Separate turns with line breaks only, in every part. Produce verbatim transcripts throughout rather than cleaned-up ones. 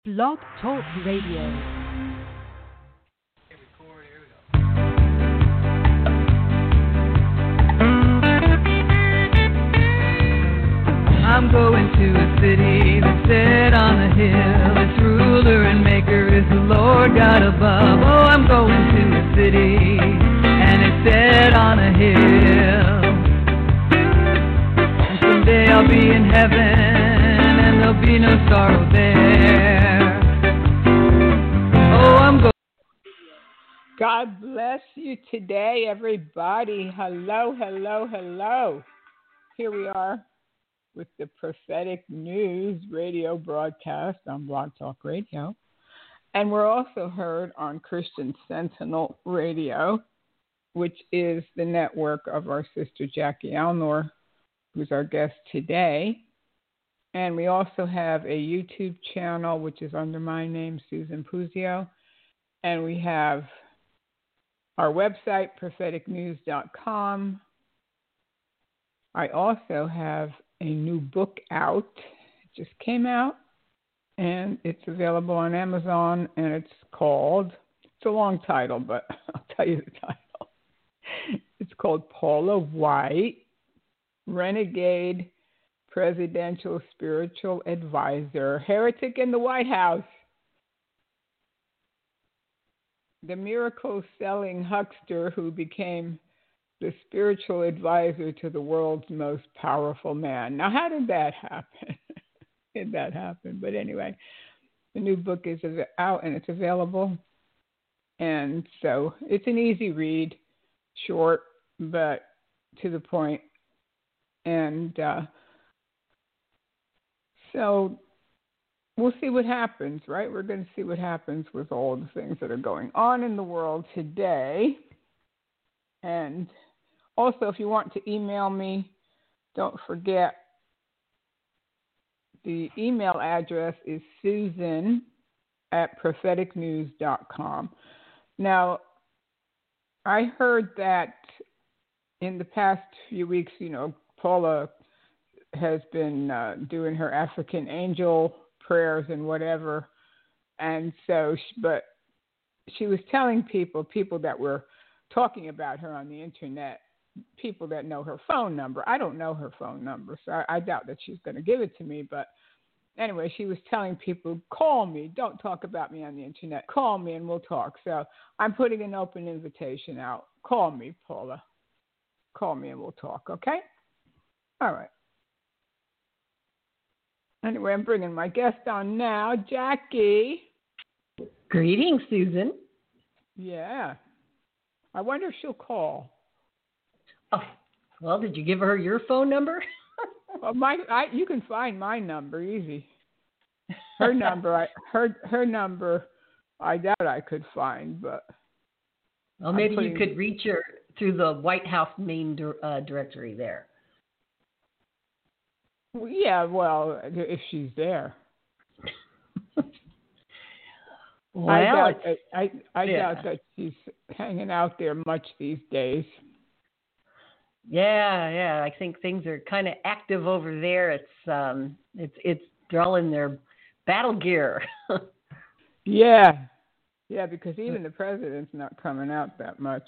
Blog Talk Radio.
I'm going to a city that's set on a hill. Its ruler and maker is the Lord God above. Oh, I'm going to a city, and it's set on a hill. And someday I'll be in heaven, and there'll be no sorrow there. Oh, I'm going.
God bless you today, everybody. Hello, hello, hello. Here we are with the Prophetic News radio broadcast on Blog Talk Radio. And we're also heard on Christian Sentinel Radio, which is the network of our sister Jackie Alnor, who's our guest today. And we also have a YouTube channel, which is under my name, Susan Puzio. And we have our website, prophetic news dot com. I also have a new book out. It just came out, and it's available on Amazon, and it's called, it's a long title, but I'll tell you the title. It's called Paula White, Renegade Presidential Spiritual Advisor, Heretic in the White House. The miracle-selling huckster who became the spiritual advisor to the world's most powerful man. Now, how did that happen? did that happen? But anyway, the new book is out and it's available. And so it's an easy read, short, but to the point. And uh, so we'll see what happens, right? We're going to see what happens with all the things that are going on in the world today. And also, if you want to email me, don't forget the email address is susan at prophetic news dot com. Now, I heard that in the past few weeks, you know, Paula has been uh, doing her African angel prayers and whatever. And so, but she was telling people, people that were talking about her on the internet, people that know her phone number. I don't know her phone number, so I, I doubt that she's going to give it to me. But anyway, she was telling people, call me. Don't talk about me on the internet. Call me and we'll talk. So I'm putting an open invitation out. Call me, Paula. Call me and we'll talk, okay? All right. Anyway, I'm bringing my guest on now, Jackie.
Greetings, Susan.
Yeah. I wonder if she'll call.
Oh, well, did you give her your phone number?
Well, my, I, you can find my number easy. Her number, I, her, her number, I doubt I could find, but.
Well, maybe
putting,
you could reach her through the White House main uh, directory there.
Yeah, well, if she's there.
Well,
I doubt, that, I, I
yeah.
doubt that she's hanging out there much these days.
Yeah, yeah. I think things are kind of active over there. It's um, it's it's they're all in their battle gear.
yeah, yeah. Because even the president's not coming out that much.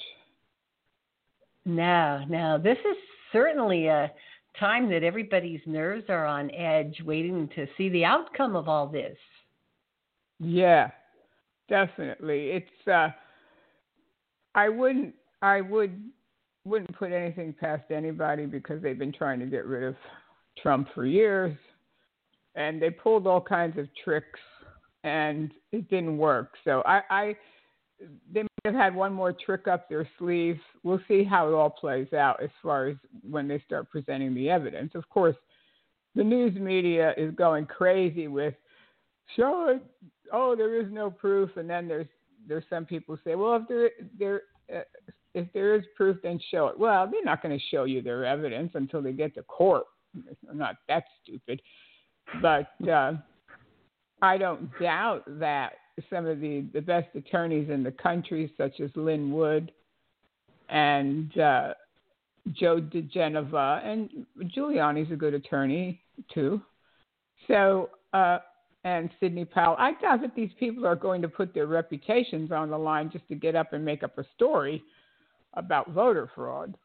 No, no. This is certainly a time that everybody's nerves are on edge, waiting to see the outcome of all this.
Yeah. Definitely. It's, uh, I wouldn't, I would, wouldn't put anything past anybody because they've been trying to get rid of Trump for years and they pulled all kinds of tricks and it didn't work. So I, I, they might have had one more trick up their sleeve. We'll see how it all plays out as far as when they start presenting the evidence. Of course, the news media is going crazy with, show it. Oh, there is no proof, and then there's there's some people say, well, if there there uh, if there is proof, then show it. Well, they're not going to show you their evidence until they get to court. They're not that stupid, but uh, I don't doubt that some of the, the best attorneys in the country, such as Lynn Wood and uh, Joe DeGenova, and Giuliani's a good attorney too. So. Uh, and Sidney Powell. I doubt that these people are going to put their reputations on the line just to get up and make up a story about voter fraud.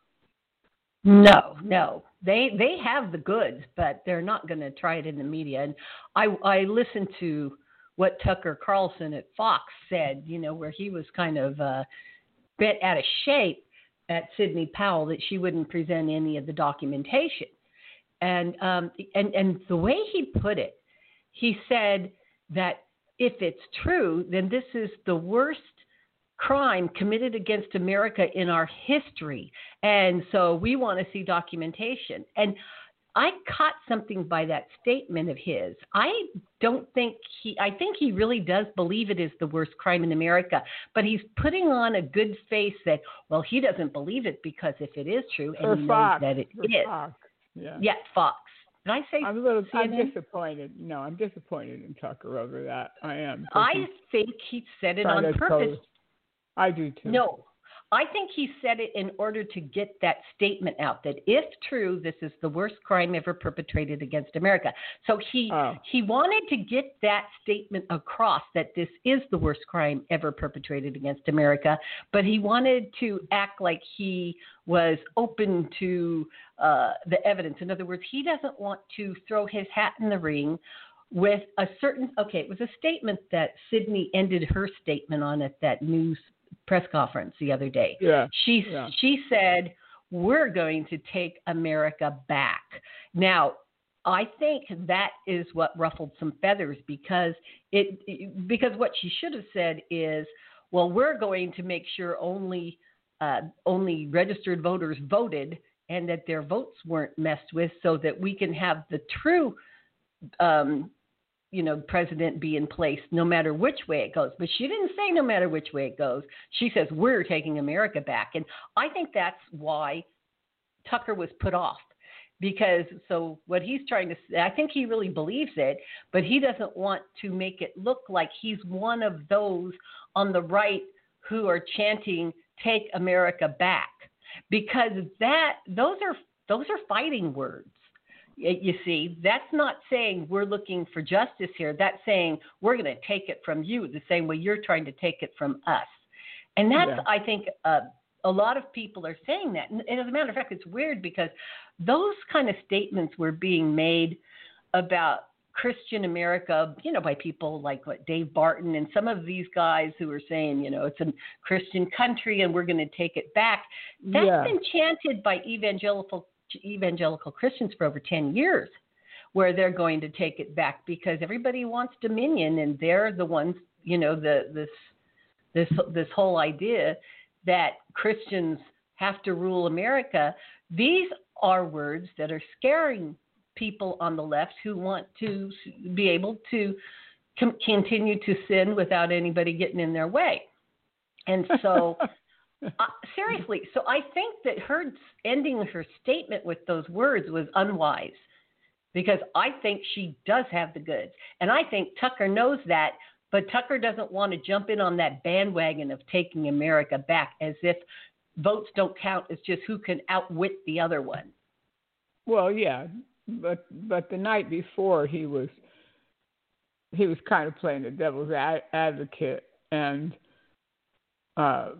No, no. They they have the goods, but they're not going to try it in the media. And I I listened to what Tucker Carlson at Fox said, you know, where he was kind of uh, bent out of shape at Sidney Powell that she wouldn't present any of the documentation. And um, and and the way he put it, he said that if it's true, then this is the worst crime committed against America in our history. And so we want to see documentation. And I caught something by that statement of his. I don't think he, I think he really does believe it is the worst crime in America, but he's putting on a good face that, well, he doesn't believe it because if it is true, and
For
he
Fox,
knows that it
for
is.
Fox. Yeah.
Yeah, Fox. Did I say
I'm a little I'm
C N N?
disappointed. No, I'm disappointed in Tucker over that. I am.
I think he said it
trying
on
to
purpose.
pose- I do too.
No, I think he said it in order to get that statement out that if true, this is the worst crime ever perpetrated against America. So he
Oh.
he wanted to get that statement across that this is the worst crime ever perpetrated against America, but he wanted to act like he was open to uh, the evidence. In other words, he doesn't want to throw his hat in the ring with a certain, okay, it was a statement that Sydney ended her statement on at that news press conference the other day.
Yeah.
She
yeah.
she said, we're going to take America back. Now, I think that is what ruffled some feathers because it because what she should have said is, well, we're going to make sure only uh, only registered voters voted and that their votes weren't messed with so that we can have the true um you know, president be in place no matter which way it goes. But she didn't say no matter which way it goes. She says, we're taking America back. And I think that's why Tucker was put off. Because so what he's trying to say, I think he really believes it, but he doesn't want to make it look like he's one of those on the right who are chanting, take America back. Because that those are those are fighting words. You see, that's not saying we're looking for justice here. That's saying we're going to take it from you the same way you're trying to take it from us. And that's,
Yeah.
I think, uh, a lot of people are saying that. And as a matter of fact, it's weird because those kind of statements were being made about Christian America, you know, by people like what Dave Barton and some of these guys who are saying, you know, it's a Christian country and we're going to take it back. That's
Yeah.
been chanted by evangelical evangelical Christians for over ten years, where they're going to take it back because everybody wants dominion and they're the ones, you know, the this this this whole idea that Christians have to rule America. These are words that are scaring people on the left who want to be able to com- continue to sin without anybody getting in their way. And so Uh, seriously, so I think that her ending her statement with those words was unwise because I think she does have the goods. And I think Tucker knows that, but Tucker doesn't want to jump in on that bandwagon of taking America back as if votes don't count. It's just who can outwit the other one.
Well, yeah, but but the night before he was he was kind of playing the devil's ad- advocate and uh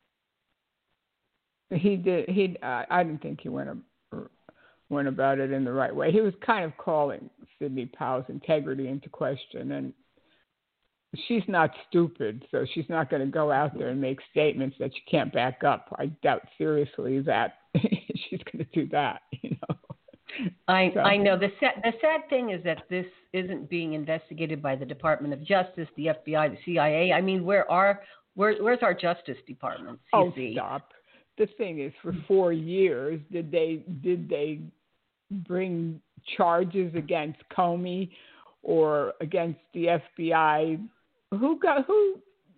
He did. He. I, I didn't think he went went about it in the right way. He was kind of calling Sidney Powell's integrity into question, and she's not stupid, so she's not going to go out there and make statements that she can't back up. I doubt seriously that she's going to do that. You know.
I
So.
I know the sad the sad thing is that this isn't being investigated by the Department of Justice, the F B I, the C I A. I mean, where are where where's our Justice Department? You
Oh,
see?
stop. The thing is, for four years, did they did they bring charges against Comey or against the F B I? Who got who?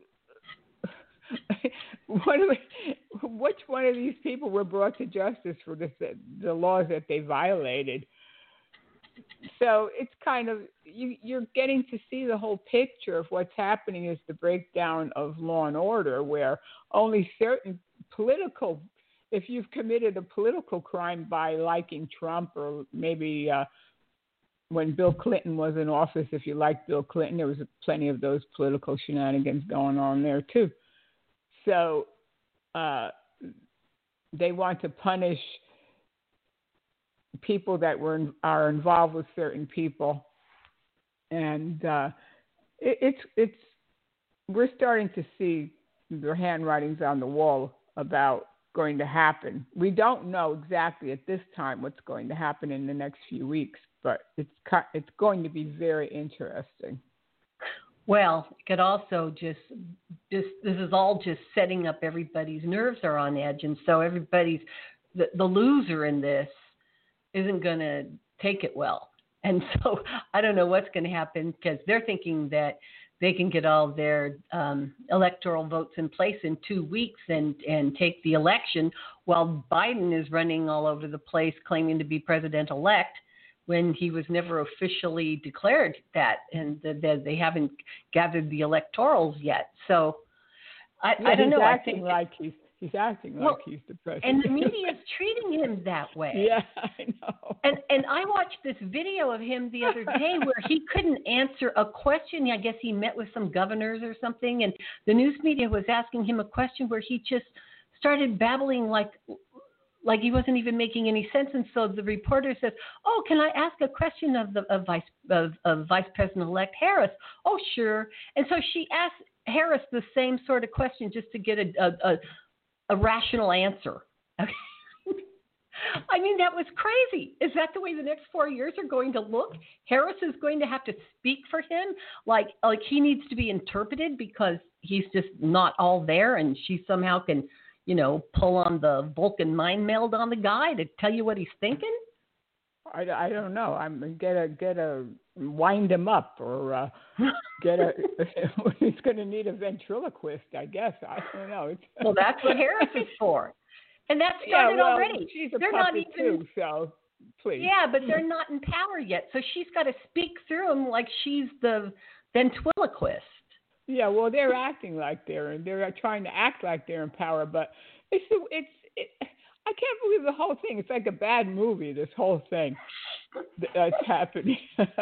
What do we, which one of these people were brought to justice for this, the laws that they violated? So it's kind of you, you're getting to see the whole picture of what's happening is the breakdown of law and order, where only certain political, if you've committed a political crime by liking Trump or maybe uh, when Bill Clinton was in office, if you liked Bill Clinton, there was plenty of those political shenanigans going on there too. So uh, they want to punish people that were are involved with certain people, and uh, it, it's it's we're starting to see the handwritings on the wall about going to happen. We don't know exactly at this time what's going to happen in the next few weeks, but it's it's going to be very interesting.
Well, it could also just, just this is all just setting up everybody's nerves are on edge, and so everybody's the, the loser in this isn't going to take it well. And so I don't know what's going to happen because they're thinking that they can get all their um, electoral votes in place in two weeks and, and take the election while Biden is running all over the place claiming to be president-elect when he was never officially declared that, and the, the, they haven't gathered the electorals yet. So I,
yeah,
I don't
he's
know.
Acting
I think
like he's he's acting
well,
like he's the president,
and the media is treating him that way.
Yeah, I know.
And and I watched this video of him the other day where he couldn't answer a question. I guess he met with some governors or something, and the news media was asking him a question where he just started babbling like like he wasn't even making any sense. And so the reporter says, "Oh, can I ask a question of the of Vice of, of Vice President-elect Harris?" "Oh, sure." And so she asked Harris the same sort of question just to get a a, a, a rational answer. Okay. I mean, that was crazy. Is that the way the next four years are going to look? Harris is going to have to speak for him, like like he needs to be interpreted because he's just not all there, and she somehow can, you know, pull on the Vulcan mind meld on the guy to tell you what he's thinking.
I, I don't know. I'm get a get a wind him up or uh, get a. He's going to need a ventriloquist, I guess. I don't know. It's,
well, that's what Harris is for. And that's started
yeah, well,
already.
She's a
they're
puppet
not even,
too, so please.
Yeah, but they're not in power yet, so she's got to speak through them like she's the ventriloquist.
Yeah, well, they're acting like they're they're trying to act like they're in power, but it's it's it, I can't believe the whole thing. It's like a bad movie. This whole thing that's happening.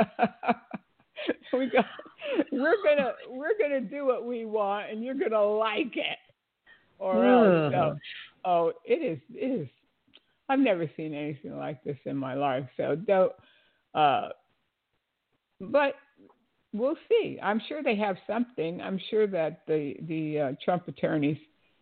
we got, we're gonna we're gonna do what we want, and you're gonna like it, or else. So, oh, it is it is. I've never seen anything like this in my life. So don't. Uh, but. We'll see. I'm sure they have something. I'm sure that the the uh, Trump attorneys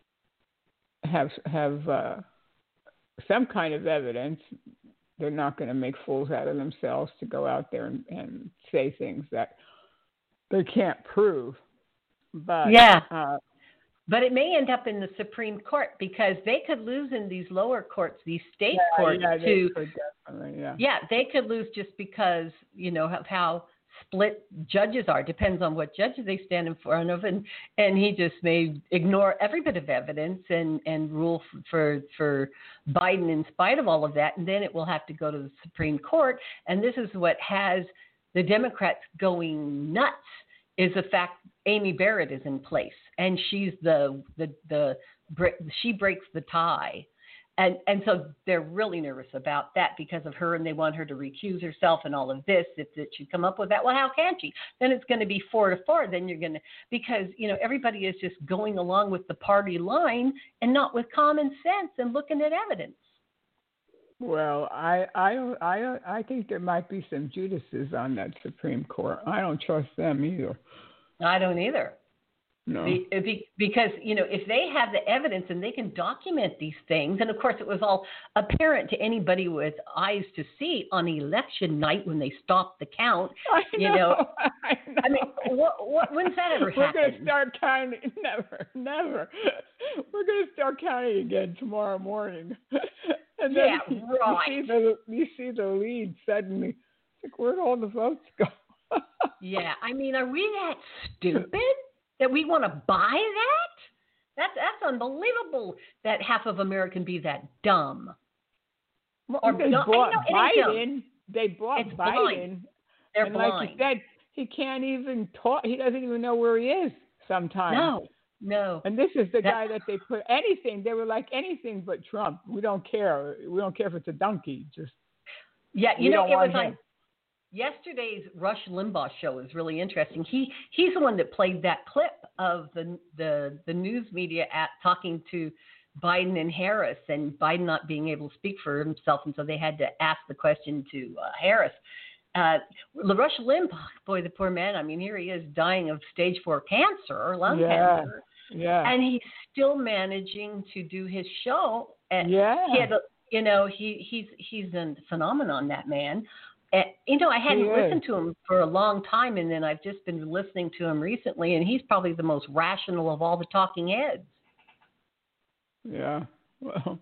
have have uh, some kind of evidence. They're not going to make fools out of themselves to go out there and, and say things that they can't prove. But
yeah,
uh,
but it may end up in the Supreme Court because they could lose in these lower courts, these state
yeah,
courts
yeah,
too.
Yeah.
yeah, they could lose just because you know of how split judges are. Depends on what judges they stand in front of, and and he just may ignore every bit of evidence and and rule for for Biden in spite of all of that, and then it will have to go to the Supreme Court. And this is what has the Democrats going nuts, is the fact Amy Barrett is in place, and she's the the the she breaks the tie. And and so they're really nervous about that because of her, and they want her to recuse herself and all of this. If it should come up with that, well, how can she? Then it's going to be four to four. Then you're going to, because, you know, everybody is just going along with the party line and not with common sense and looking at evidence.
Well, I I don't I don't, I think there might be some Judases on that Supreme Court. I don't trust them either.
I don't either.
No.
Be, be, because, you know, if they have the evidence and they can document these things, and of course it was all apparent to anybody with eyes to see on election night when they stopped the count,
I
you
know,
know.
I know.
I mean, what, what, when's that ever
We're
happen?
going to start counting. Never, never. We're going to start counting again tomorrow morning. And then
yeah,
you,
right.
you, see the, you see the lead suddenly. It's like, where'd all the votes go?
Yeah, I mean, are we that stupid that we want to buy that? That's that's unbelievable that half of America can be that dumb.
Well,
Or
they
dumb.
bought
I know, it ain't
Biden.
dumb.
They bought
It's
Biden.
blind. They're
and
blind.
like you said, he can't even talk. He doesn't even know where he is sometimes.
No, no.
And this is the
That-
guy that they put anything. They were like anything but Trump. We don't care. We don't care if it's a donkey. Just
Yeah,
we
you know,
don't
it
want
was
him.
on yesterday's Rush Limbaugh show is really interesting. He he's the one that played that clip of the the the news media at talking to Biden and Harris, and Biden not being able to speak for himself, and so they had to ask the question to uh, Harris. Uh, Rush Limbaugh, boy, the poor man. I mean, here he is dying of stage four cancer or lung
yeah.
cancer,
Yeah.
and he's still managing to do his show. And
yeah.
he had, a, you know, he he's he's a phenomenon, that man. And, you know, I hadn't listened to him for a long time, and then I've just been listening to him recently, and he's probably the most rational of all the talking heads.
Yeah. Well,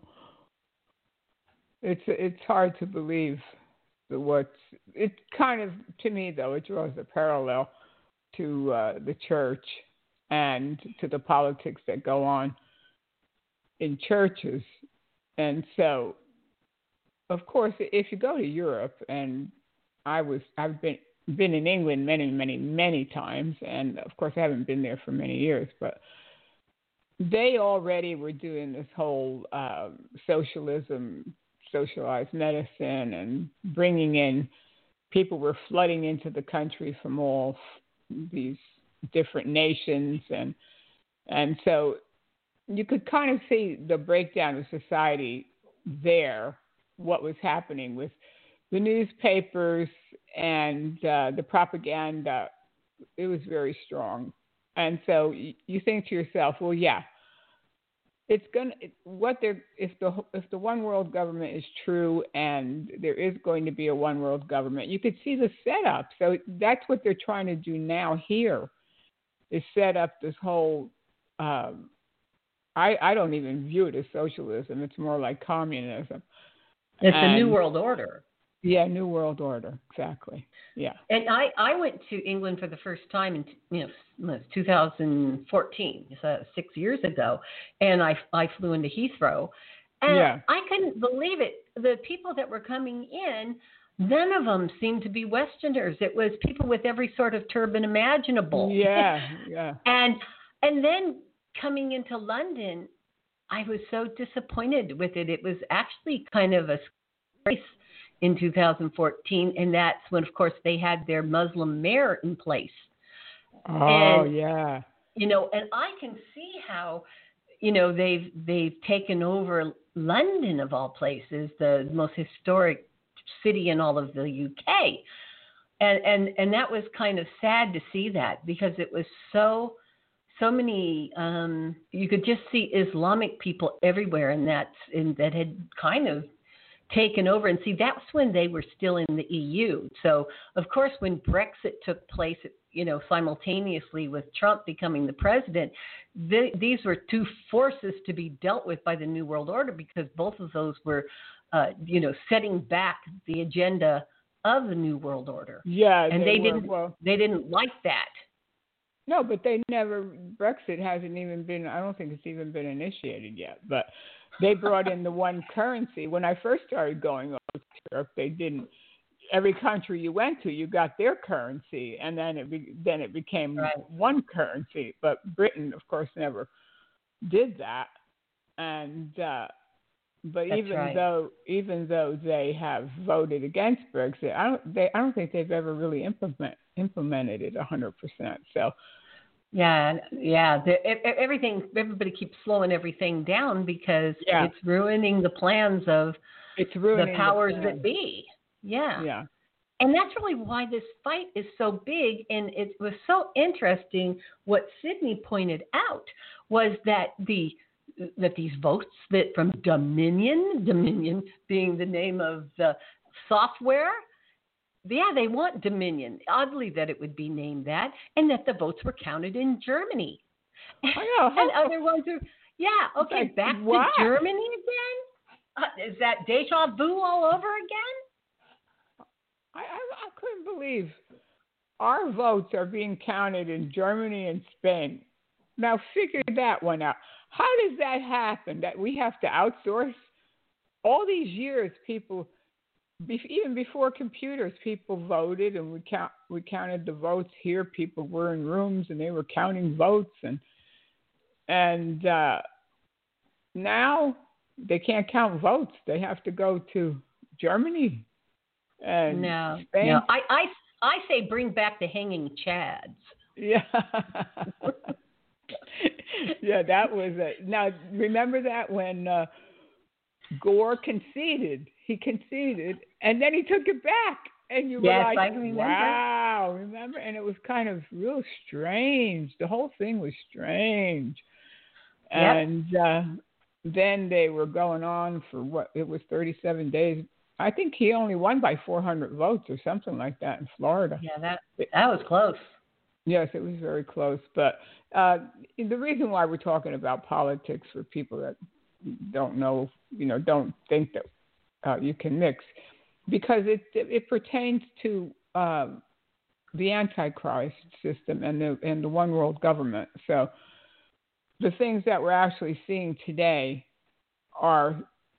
it's it's hard to believe that what's it kind of, to me though, it draws a parallel to uh, the church and to the politics that go on in churches. And so, of course, if you go to Europe, and I was I've been been in England many, many, many times, and of course I haven't been there for many years, but they already were doing this whole uh, socialism, socialized medicine, and bringing in people were flooding into the country from all these different nations, and and so you could kind of see the breakdown of society there, what was happening with the newspapers and uh, the propaganda. It was very strong. And so you, you think to yourself, well, yeah, it's gonna what they're if the if the one world government is true, and there is going to be a one world government, you could see the setup. So that's what they're trying to do now here, is set up this whole. Um, I I don't even view it as socialism. It's more like communism.
It's
and,
a new world order.
Yeah, new world order, exactly. Yeah.
And I, I went to England for the first time in you know two thousand fourteen, so six years ago, and I I flew into Heathrow, and
yeah.
I couldn't believe it. The people that were coming in, none of them seemed to be Westerners. It was people with every sort of turban imaginable.
Yeah, yeah.
and and then coming into London, I was so disappointed with it. It was actually kind of a race in two thousand fourteen, and that's when, of course, they had their Muslim mayor in place.
Oh,
and,
yeah.
You know, and I can see how, you know, they've they've taken over London, of all places, the most historic city in all of the U K. And and and that was kind of sad to see that, because it was so so many um, you could just see Islamic people everywhere, and that's in that had kind of taken over. And see, that's when they were still in the E U. So, of course, when Brexit took place, you know, simultaneously with Trump becoming the president, th- these were two forces to be dealt with by the New World Order, because both of those were, uh, you know, setting back the agenda of the New World Order.
Yeah,
and
they,
they
were,
didn't.
Well,
they didn't like that.
No, but they never. Brexit hasn't even been. I don't think it's even been initiated yet. But they brought in the one currency. When I first started going over to Europe, they didn't. Every country you went to, you got their currency, and then it be, then it became
right.
one currency. But Britain, of course, never did that. And uh, but
That's
even
right.
though even though they have voted against Brexit, I don't. They I don't think they've ever really implement implemented it a hundred percent. So.
Yeah, yeah. The, everything, everybody keeps slowing everything down, because
yeah.
it's ruining the plans of
it's ruining
the powers
the
that be. Yeah.
Yeah.
And that's really why this fight is so big. And it was so interesting what Sydney pointed out was that the that these votes that from Dominion, Dominion being the name of the software. Yeah, they want Dominion. Oddly that it would be named that, and that the votes were counted in Germany.
I know.
And other ones are, yeah, okay,
like,
back
what?
to Germany again? Uh, is that deja vu all over again?
I, I, I couldn't believe our votes are being counted in Germany and Spain. Now figure that one out. How does that happen, that we have to outsource? All these years, people... Even before computers, people voted, and we count. We counted the votes here. People were in rooms, and they were counting votes, and and uh, now they can't count votes. They have to go to Germany. And
no,
Spain,
no. I, I, I say bring back the hanging chads.
Yeah. Yeah, that was it. Now, remember that when uh, Gore conceded, he conceded, and then he took it back. And you were
yes,
like,
I remember.
wow, remember? And it was kind of real strange. The whole thing was strange.
Yep.
And uh, then they were going on for what? It was thirty-seven days. I think he only won by four hundred votes or something like that in Florida.
Yeah, that that was close.
Yes, it was very close. But uh, the reason why we're talking about politics for people that don't know, you know, don't think that uh, you can mix, because it it pertains to um, the Antichrist system and the and the one world government. So the things that we're actually seeing today are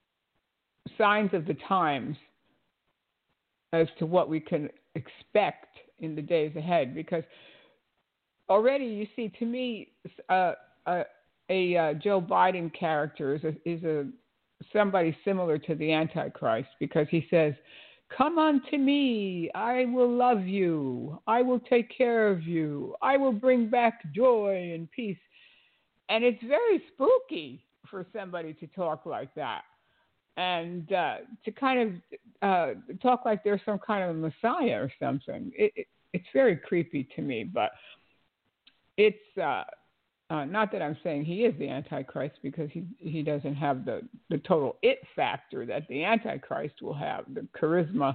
signs of the times as to what we can expect in the days ahead. Because already you see, to me, uh, a, a uh, Joe Biden character is a, is a somebody similar to the Antichrist, because he says, "Come unto me, I will love you, I will take care of you, I will bring back joy and peace." And it's very spooky for somebody to talk like that, and uh, to kind of uh, talk like they're some kind of messiah or something. It, it, it's very creepy to me, but it's uh, uh, not that I'm saying he is the Antichrist, because he, he doesn't have the, the total it factor that the Antichrist will have, the charisma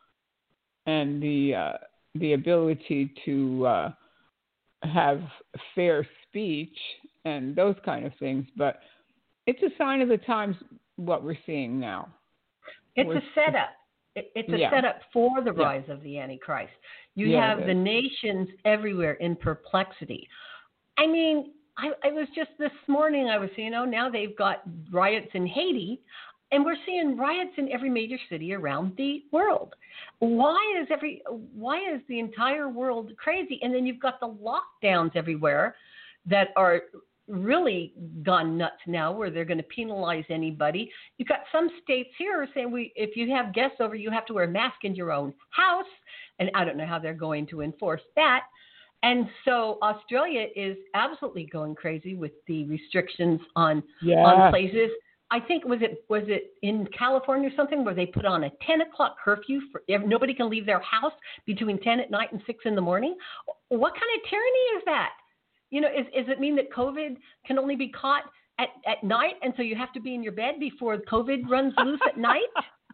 and the uh, the ability to uh, have fair speech and those kind of things. But it's a sign of the times what we're seeing now.
It's
we're,
a setup. It, it's a
yeah.
setup for the
Yeah.
rise of the Antichrist. You
Yeah,
have the nations everywhere in perplexity. I mean, I, I was just this morning, I was, you know, now they've got riots in Haiti, and we're seeing riots in every major city around the world. Why is every, why is the entire world crazy? And then you've got the lockdowns everywhere that are really gone nuts now, where they're going to penalize anybody. You've got some states here saying, we, if you have guests over, you have to wear a mask in your own house. And I don't know how they're going to enforce that. And so Australia is absolutely going crazy with the restrictions on
yeah.
on places. I think was it was it in California or something where they put on a ten o'clock curfew for nobody can leave their house between ten at night and six in the morning. What kind of tyranny is that? You know, is does it mean that COVID can only be caught at, at night, and so you have to be in your bed before COVID runs loose at night?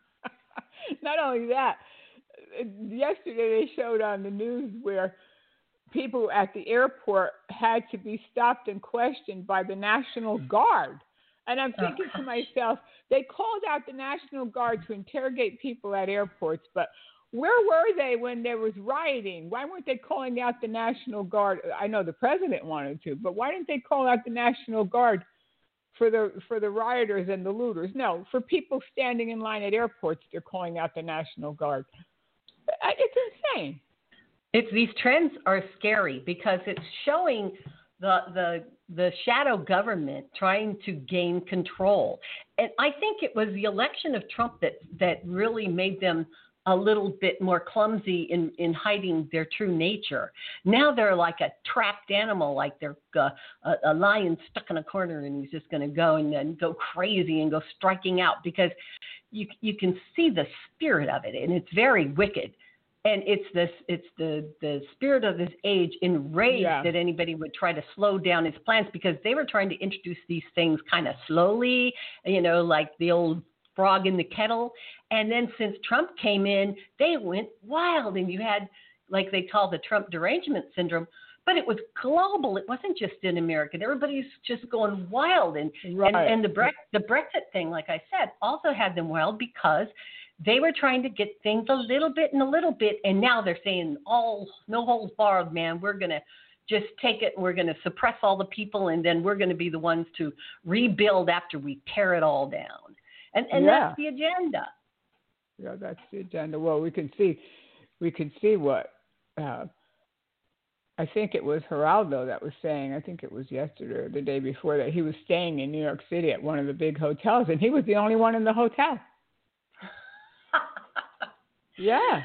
Not only that, yesterday they showed on the news where people at the airport had to be stopped and questioned by the National Guard. And I'm thinking oh, to myself, they called out the National Guard to interrogate people at airports, but where were they when there was rioting? Why weren't they calling out the National Guard? I know the president wanted to, but why didn't they call out the National Guard for the for the rioters and the looters? No, for people standing in line at airports, they're calling out the National Guard. It's insane.
It's these trends are scary because it's showing the the the shadow government trying to gain control. And I think it was the election of Trump that that really made them a little bit more clumsy in, in hiding their true nature. Now they're like a trapped animal, like they're uh, a, a lion stuck in a corner, and he's just going to go and then go crazy and go striking out, because you you can see the spirit of it, and it's very wicked. And it's this, it's the, the spirit of this age enraged yeah. that anybody would try to slow down his plans, because they were trying to introduce these things kind of slowly, you know, like the old frog in the kettle. And then since Trump came in, they went wild, and you had, like they call the Trump derangement syndrome, but it was global. It wasn't just in America. Everybody's just going wild. And, right. and, and the, Bre- the Brexit thing, like I said, also had them wild, because they were trying to get things a little bit and a little bit, and now they're saying, all no holds barred, man. We're going to just take it, and we're going to suppress all the people, and then we're going to be the ones to rebuild after we tear it all down. And and
yeah.
that's the agenda.
Yeah, that's the agenda. Well, we can see, we can see what, uh, I think it was Geraldo that was saying, I think it was yesterday or the day before, that he was staying in New York City at one of the big hotels, and he was the only one in the hotel. Yeah.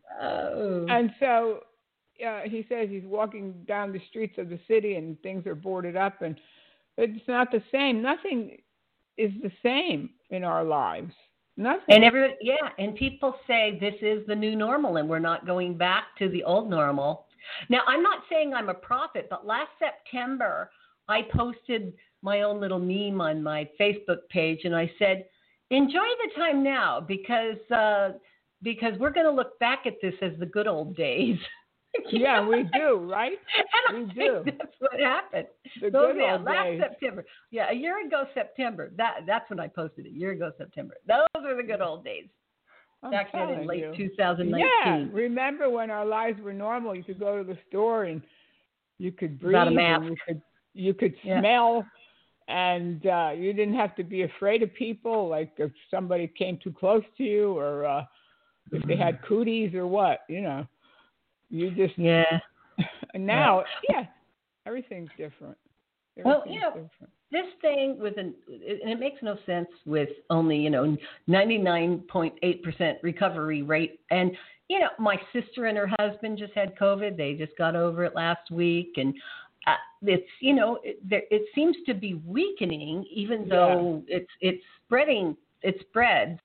Oh.
And so uh, he says he's walking down the streets of the city and things are boarded up, and it's not the same. Nothing is the same in our lives. Nothing.
And every yeah, and people say this is the new normal, and we're not going back to the old normal. Now, I'm not saying I'm a prophet, but last September I posted my own little meme on my Facebook page, and I said, "Enjoy the time now, because uh, because we're going to look back at this as the good old days."
Yeah, know? we do, right?
And
we
I
do.
think that's what happened.
The
Those,
good
yeah,
old
last
days.
September. Yeah, a year ago September. That that's when I posted it. A year ago September. Those are the good old days.
I'm
Back then in
telling
late
you.
two thousand nineteen.
Yeah, remember when our lives were normal? You could go to the store and you could breathe,
Without a mask.
and you could you could
Yeah.
smell, and uh, you didn't have to be afraid of people. Like if somebody came too close to you, or uh, if they had cooties or what, you know, you just
Yeah.
And now, yeah, everything's different. Everything's
Well, you know,
different.
this thing with an, and it makes no sense with only, you know, ninety-nine point eight percent recovery rate. And, you know, my sister and her husband just had COVID. They just got over it last week. And uh, it's, you know, it, there, it seems to be weakening, even though yeah. it's, it's spreading, it spreads.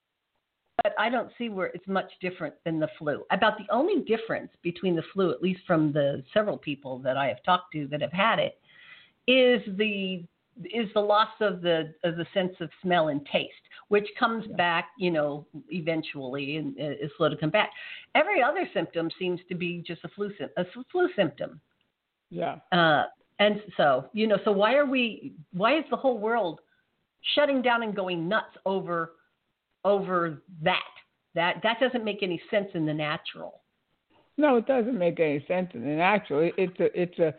But I don't see where it's much different than the flu. About the only difference between the flu, at least from the several people that I have talked to that have had it, is the is the loss of the of the sense of smell and taste, which comes yeah. back, you know, eventually and is slow to come back. Every other symptom seems to be just a flu a flu symptom.
Yeah.
Uh, and so, you know, so why are we? Why is the whole world shutting down and going nuts over? over that. That that doesn't make any sense in the natural.
No, it doesn't make any sense in the natural. It's a it's a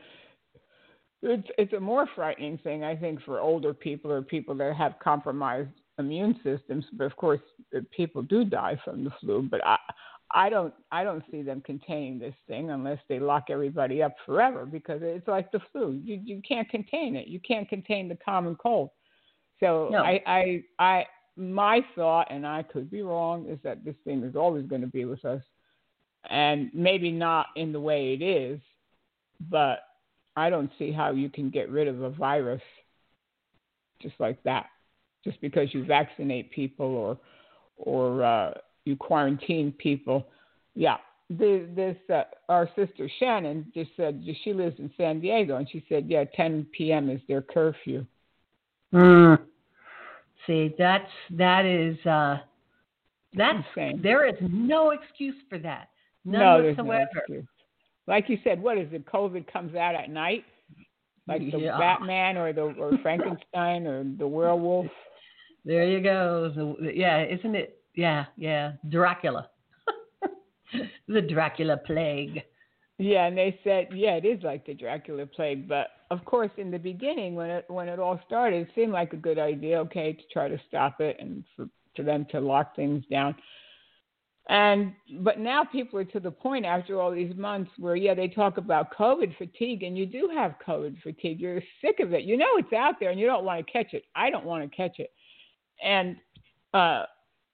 it's it's a more frightening thing, I think, for older people or people that have compromised immune systems. But of course, people do die from the flu. But I I don't I don't see them containing this thing unless they lock everybody up forever, because it's like the flu. You you can't contain it. You can't contain the common cold. So
no.
I I I. My thought, and I could be wrong, is that this thing is always going to be with us, and maybe not in the way it is, but I don't see how you can get rid of a virus just like that, just because you vaccinate people or or uh, you quarantine people. Yeah, this, this uh, our sister Shannon just said she lives in San Diego, and she said, yeah, ten p.m. is their curfew.
Mm. See, that's that is uh, that's
insane.
There is no excuse for that. None
no,
whatsoever.
There's no excuse. Like you said, what is it? COVID comes out at night, like the
yeah.
Batman or the or Frankenstein or the werewolf.
There you go. So, yeah, isn't it? Yeah, yeah. Dracula, the Dracula plague.
Yeah, and they said, yeah, it is like the Dracula plague. But of course, in the beginning, when it when it all started, it seemed like a good idea, okay, to try to stop it and for, for them to lock things down. And but now people are to the point after all these months where, yeah, they talk about COVID fatigue, and you do have COVID fatigue. You're sick of it. You know it's out there, and you don't want to catch it. I don't want to catch it. And uh,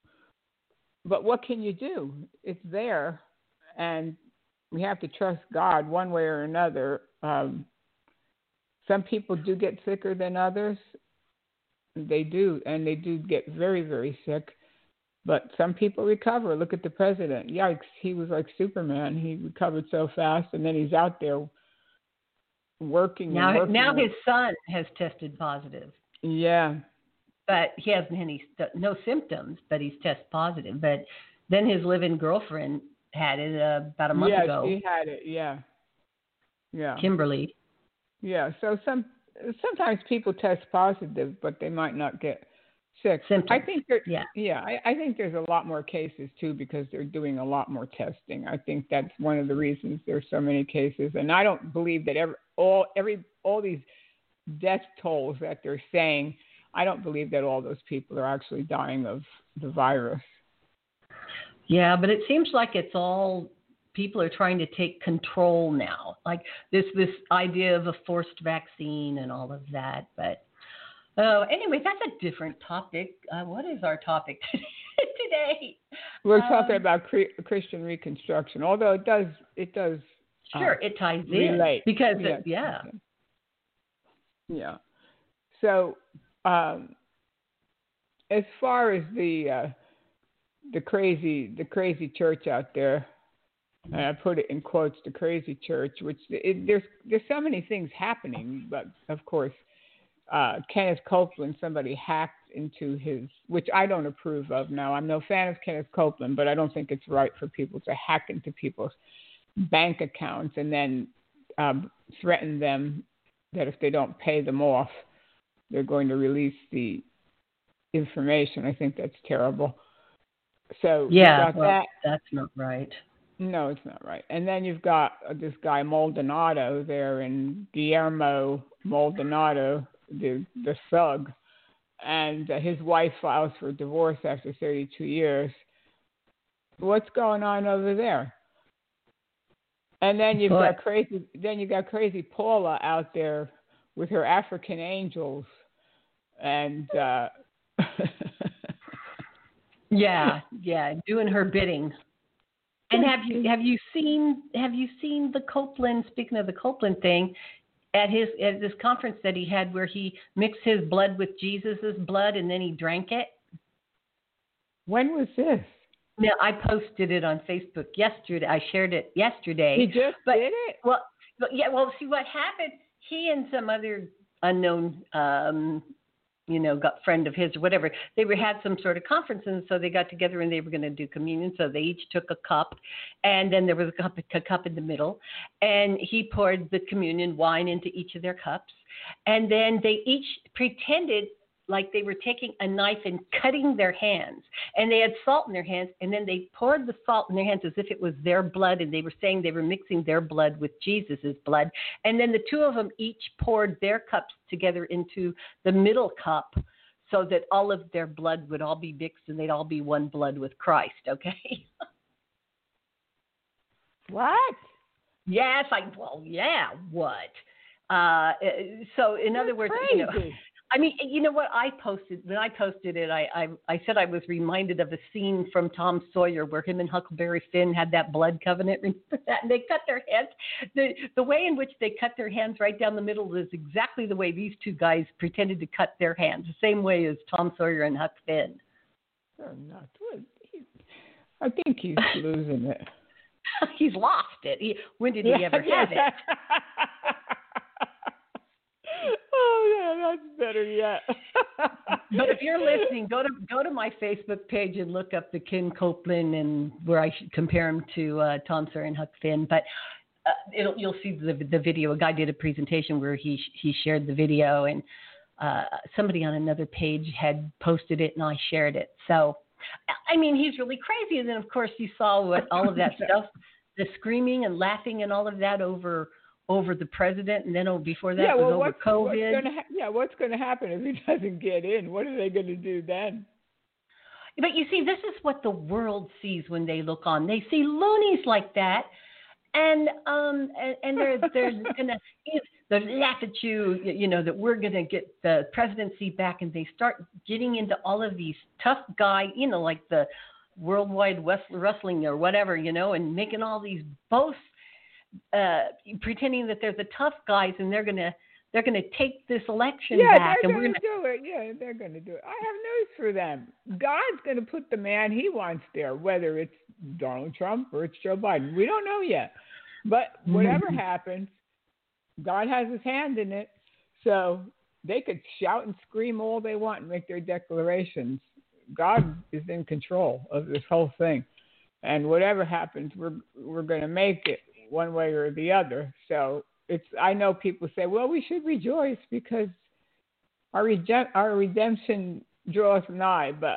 but what can you do? It's there, and we have to trust God one way or another. Um, some people do get sicker than others. They do, and they do get very, very sick. But some people recover. Look at the president. Yikes, he was like Superman. He recovered so fast, and then he's out there working.
Now,
and working
now
and...
his son has tested positive.
Yeah.
But he hasn't any no symptoms, but he's tested positive. But then his live-in girlfriend had it uh, about a month
yeah,
ago.
Yeah, she had it. Yeah. Yeah.
Kimberly.
Yeah. So some sometimes people test positive, but they might not get sick.
Symptoms.
I think there,
yeah,
yeah. I, I think there's a lot more cases too because they're doing a lot more testing. I think that's one of the reasons there's so many cases. And I don't believe that every all every all these death tolls that they're saying. I don't believe that all those people are actually dying of the virus.
Yeah, but it seems like it's all people are trying to take control now, like this this idea of a forced vaccine and all of that. But uh, anyway, that's a different topic. Uh, what is our topic today? today.
We're
um,
talking about cre- Christian Reconstruction, although it does it does
sure
uh,
it ties
relate
in because
yeah.
It, yeah.
Yeah. So, um, as far as the uh, the crazy the crazy church out there, and I put it in quotes, the crazy church, which it, there's there's so many things happening, but of course, uh, Kenneth Copeland, somebody hacked into his, which I don't approve of. Now, I'm no fan of Kenneth Copeland, but I don't think it's right for people to hack into people's bank accounts and then um, threaten them that if they don't pay them off, they're going to release the information. I think that's terrible. So
Yeah,
you've got
well,
that.
that's not right.
No, it's not right. And then you've got uh, this guy Maldonado there, and Guillermo Maldonado, the the thug, and uh, his wife files for divorce after thirty-two years. What's going on over there? And then you've
Boy.
got crazy. Then you got crazy Paula out there with her African angels, and uh,
yeah, yeah, doing her bidding. And have you have you seen have you seen the Copeland? Speaking of the Copeland thing, at his at this conference that he had where he mixed his blood with Jesus's blood and then he drank it.
When was this?
Now I posted it on Facebook yesterday. I shared it yesterday.
He just
but,
did it?
Well, but yeah. Well, see what happened. He and some other unknown, um, you know, got friend of his or whatever. They were had some sort of conference, and so they got together and they were going to do communion. So they each took a cup, and then there was a cup, a cup in the middle, and he poured the communion wine into each of their cups, and then they each pretended like they were taking a knife and cutting their hands, and they had salt in their hands, and then they poured the salt in their hands as if it was their blood, and they were saying they were mixing their blood with Jesus's blood, and then the two of them each poured their cups together into the middle cup so that all of their blood would all be mixed and they'd all be one blood with Christ, okay?
What?
Yes, I, well, yeah, what? Uh, so in
That's
other words,
crazy.
you know, I mean, you know what I posted, when I posted it, I, I I said I was reminded of a scene from Tom Sawyer where him and Huckleberry Finn had that blood covenant. Remember that? And they cut their hands. The, the way in which they cut their hands right down the middle is exactly the way these two guys pretended to cut their hands, the same way as Tom Sawyer and Huck Finn.
They're not. I think he's losing it.
He's lost it. He, when did he
Yeah,
ever
yeah.
have it?
Oh, yeah, that's better yet.
But if you're listening, go to go to my Facebook page and look up the Ken Copeland and where I should compare him to uh, Tom Sawyer and Huck Finn. But uh, it'll, you'll see the the video. A guy did a presentation where he he shared the video, and uh, somebody on another page had posted it, and I shared it. So, I mean, he's really crazy. And then, of course, you saw what all of that stuff, the screaming and laughing and all of that over. over the president, and then oh, before that
yeah,
was
well,
over
what's,
COVID.
What's gonna ha- yeah, what's going to happen if he doesn't get in? What are they going to do then?
But you see, this is what the world sees when they look on. They see loonies like that, and um, and, and they're they're gonna they laugh at you, you know, that we're gonna get the presidency back, and they start getting into all of these tough guy, you know, like the Worldwide Wrestling or whatever, you know, and making all these boasts. Uh, pretending that they're the tough guys and they're gonna they're gonna take this election
yeah,
back,
they're
and we're
going
gonna
to do it. Yeah, they're going to do it. I have news for them. God's going to put the man He wants there, whether it's Donald Trump or it's Joe Biden. We don't know yet, but whatever mm-hmm. happens, God has His hand in it. So they could shout and scream all they want and make their declarations. God is in control of this whole thing, and whatever happens, we're we're going to make it. One way or the other. So it's, I know people say, well, we should rejoice because our rege- our redemption draws nigh, but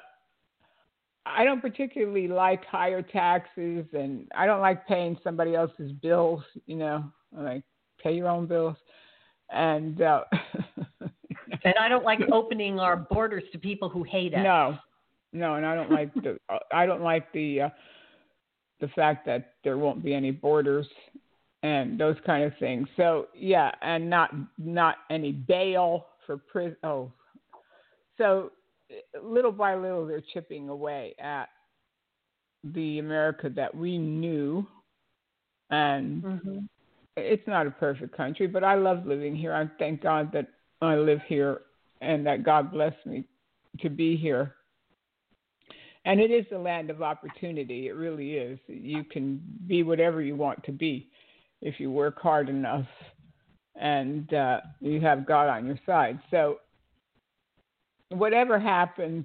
I don't particularly like higher taxes, and I don't like paying somebody else's bills, you know, like pay your own bills. And, uh,
and I don't like opening our borders to people who hate us.
No, no. And I don't like the, I don't like the, uh, the fact that there won't be any borders and those kind of things. So yeah, and not not any bail for prison. Oh, so little by little, they're chipping away at the America that we knew. And mm-hmm. it's not a perfect country, but I love living here. I thank God that I live here and that God blessed me to be here. And it is the land of opportunity. It really is. You can be whatever you want to be if you work hard enough and uh, you have God on your side. So whatever happens,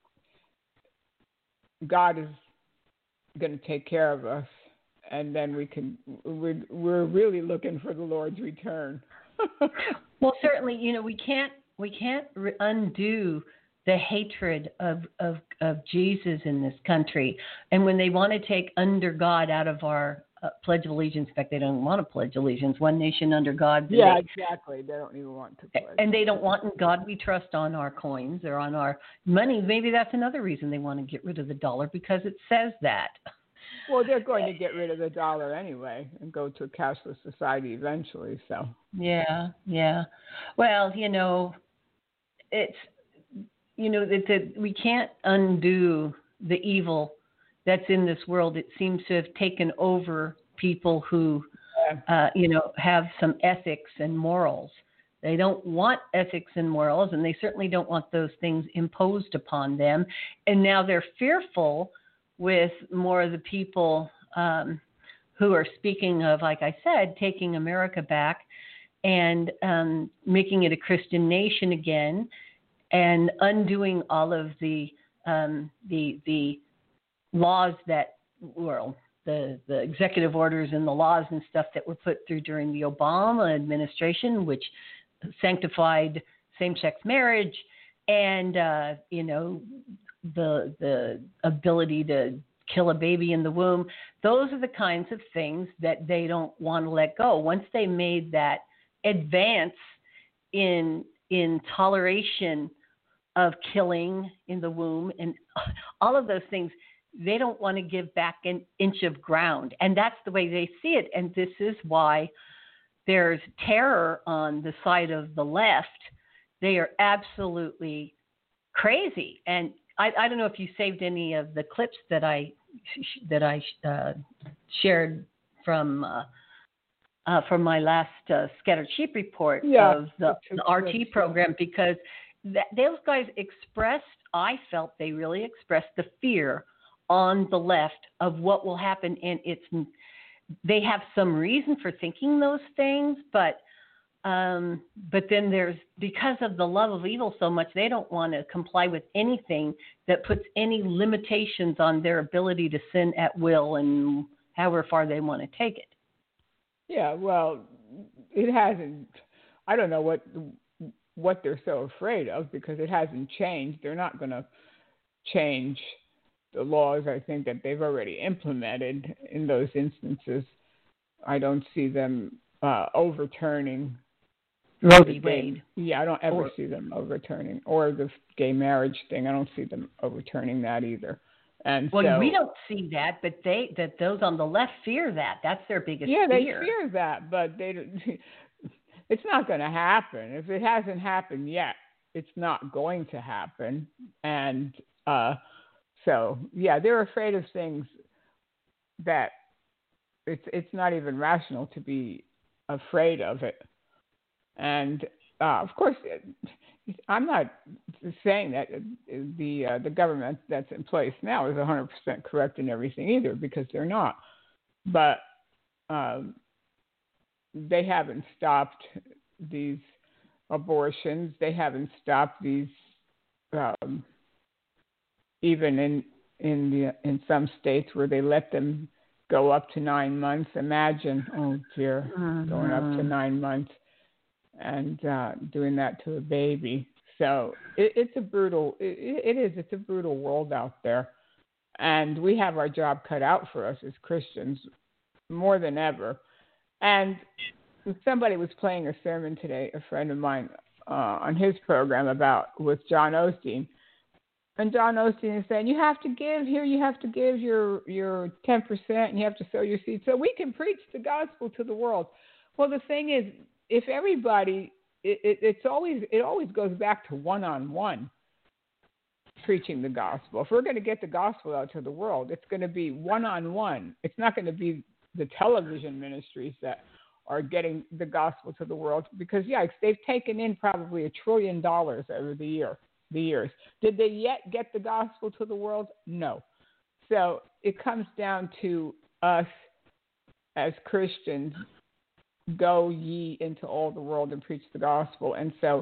God is going to take care of us. And then we can, we're, we're really looking for the Lord's return.
Well, certainly, you know, we can't, we can't re- undo the hatred of, of, of Jesus in this country. And when they want to take under God out of our uh, Pledge of Allegiance, in fact, they don't want to pledge allegiance, one nation under God.
Yeah,
they,
exactly. They don't even want to pledge.
And they don't want in God we trust on our coins or on our money. Maybe that's another reason they want to get rid of the dollar, because it says that.
Well, they're going to get rid of the dollar anyway and go to a cashless society eventually. So
yeah, yeah. Well, you know, it's you know that, that we can't undo the evil that's in this world. It seems to have taken over people who, uh, you know, have some ethics and morals. They don't want ethics and morals, and they certainly don't want those things imposed upon them. And now they're fearful with more of the people um, who are speaking of, like I said, taking America back and um, making it a Christian nation again, and undoing all of the um, the the laws that, well, the the executive orders and the laws and stuff that were put through during the Obama administration, which sanctified same-sex marriage and uh, you know. the the ability to kill a baby in the womb. Those are the kinds of things that they don't want to let go. Once they made that advance in in toleration of killing in the womb and all of those things, they don't want to give back an inch of ground. And that's the way they see it. And this is why there's terror on the side of the left. They are absolutely crazy. And I, I don't know if you saved any of the clips that I that I uh, shared from uh, uh, from my last uh, Scattered Sheep report
yeah,
of the, the R T program, because that, those guys expressed, I felt they really expressed the fear on the left of what will happen, and it's they have some reason for thinking those things, but. Um, but then there's, because of the love of evil so much, they don't want to comply with anything that puts any limitations on their ability to sin at will and however far they want to take it.
Yeah, well, it hasn't, I don't know what what they're so afraid of, because it hasn't changed. They're not going to change the laws, I think, that they've already implemented in those instances. I don't see them uh, overturning
Roe v. Wade.
Yeah, I don't ever
or,
see them overturning, or the gay marriage thing. I don't see them overturning that either. And
well,
so,
we don't see that, but they that those on the left fear that. That's their biggest
yeah,
fear.
Yeah, they fear that, but they it's not going to happen. If it hasn't happened yet, it's not going to happen. And uh, so, yeah, they're afraid of things that it's it's not even rational to be afraid of it. And uh, of course, I'm not saying that the uh, the government that's in place now is one hundred percent correct in everything either, because they're not. But um, they haven't stopped these abortions. They haven't stopped these, um, even in in the in some states where they let them go up to nine months. Imagine, oh dear, mm-hmm. going up to nine months. And uh, doing that to a baby. So it, it's a brutal, it, it is, it's a brutal world out there. And we have our job cut out for us as Christians more than ever. And somebody was playing a sermon today, a friend of mine, uh, on his program about, with John Osteen. And John Osteen is saying, you have to give here, you have to give your, your ten percent, and you have to sow your seed so we can preach the gospel to the world. Well, the thing is, if everybody, it, it, it's always it always goes back to one-on-one. preaching the gospel. If we're going to get the gospel out to the world, it's going to be one-on-one. It's not going to be the television ministries that are getting the gospel to the world because, yeah, they've taken in probably a trillion dollars over the year, the years. Did they yet get the gospel to the world? No. So it comes down to us as Christians, go ye into all the world and preach the gospel. And so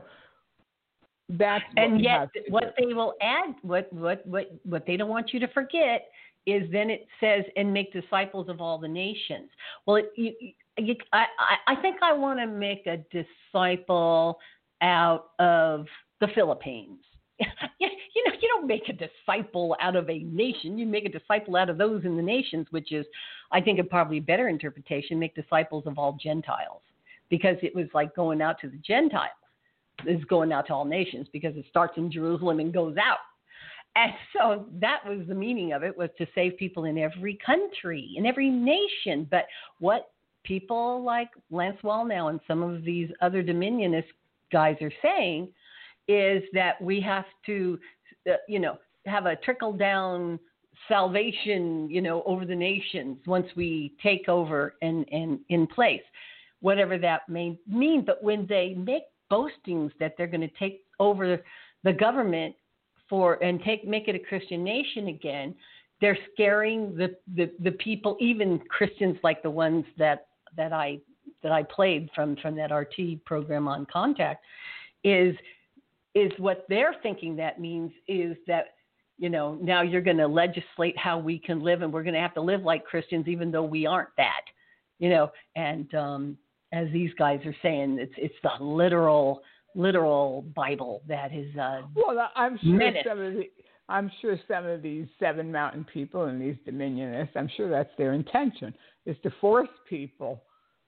that's what
and
we
yet
have to
what
do.
they will add, what, what, what, what they don't want you to forget is then it says, and make disciples of all the nations. Well, it, you, you, I, I think I want to make a disciple out of the Philippines. you, you know, you don't make a disciple out of a nation. You make a disciple out of those in the nations, which is, I think, a probably better interpretation, make disciples of all Gentiles, because it was like going out to the Gentiles is going out to all nations, because it starts in Jerusalem and goes out. And so that was the meaning of it, was to save people in every country, in every nation. But what people like Lance Wallnau and some of these other dominionist guys are saying is that we have to, uh, you know, have a trickle-down salvation, you know, over the nations once we take over and, and in place, whatever that may mean. But when they make boastings that they're going to take over the government for and take make it a Christian nation again, they're scaring the, the, the people, even Christians like the ones that that I that I played from, from that R T program on Contact, is is what they're thinking that means is that, you know, now you're going to legislate how we can live, and we're going to have to live like Christians even though we aren't that, you know. And um, as these guys are saying, it's it's the literal literal Bible that is uh,
well, I'm sure
menace.
some of the I'm sure some of these Seven Mountain people and these Dominionists, I'm sure that's their intention, is to force people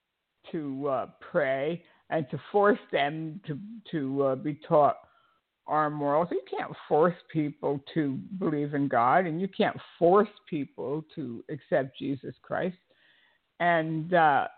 to uh, pray and to force them to to uh, be taught our morals. You can't force people to believe in God, and you can't force people to accept Jesus Christ. And uh,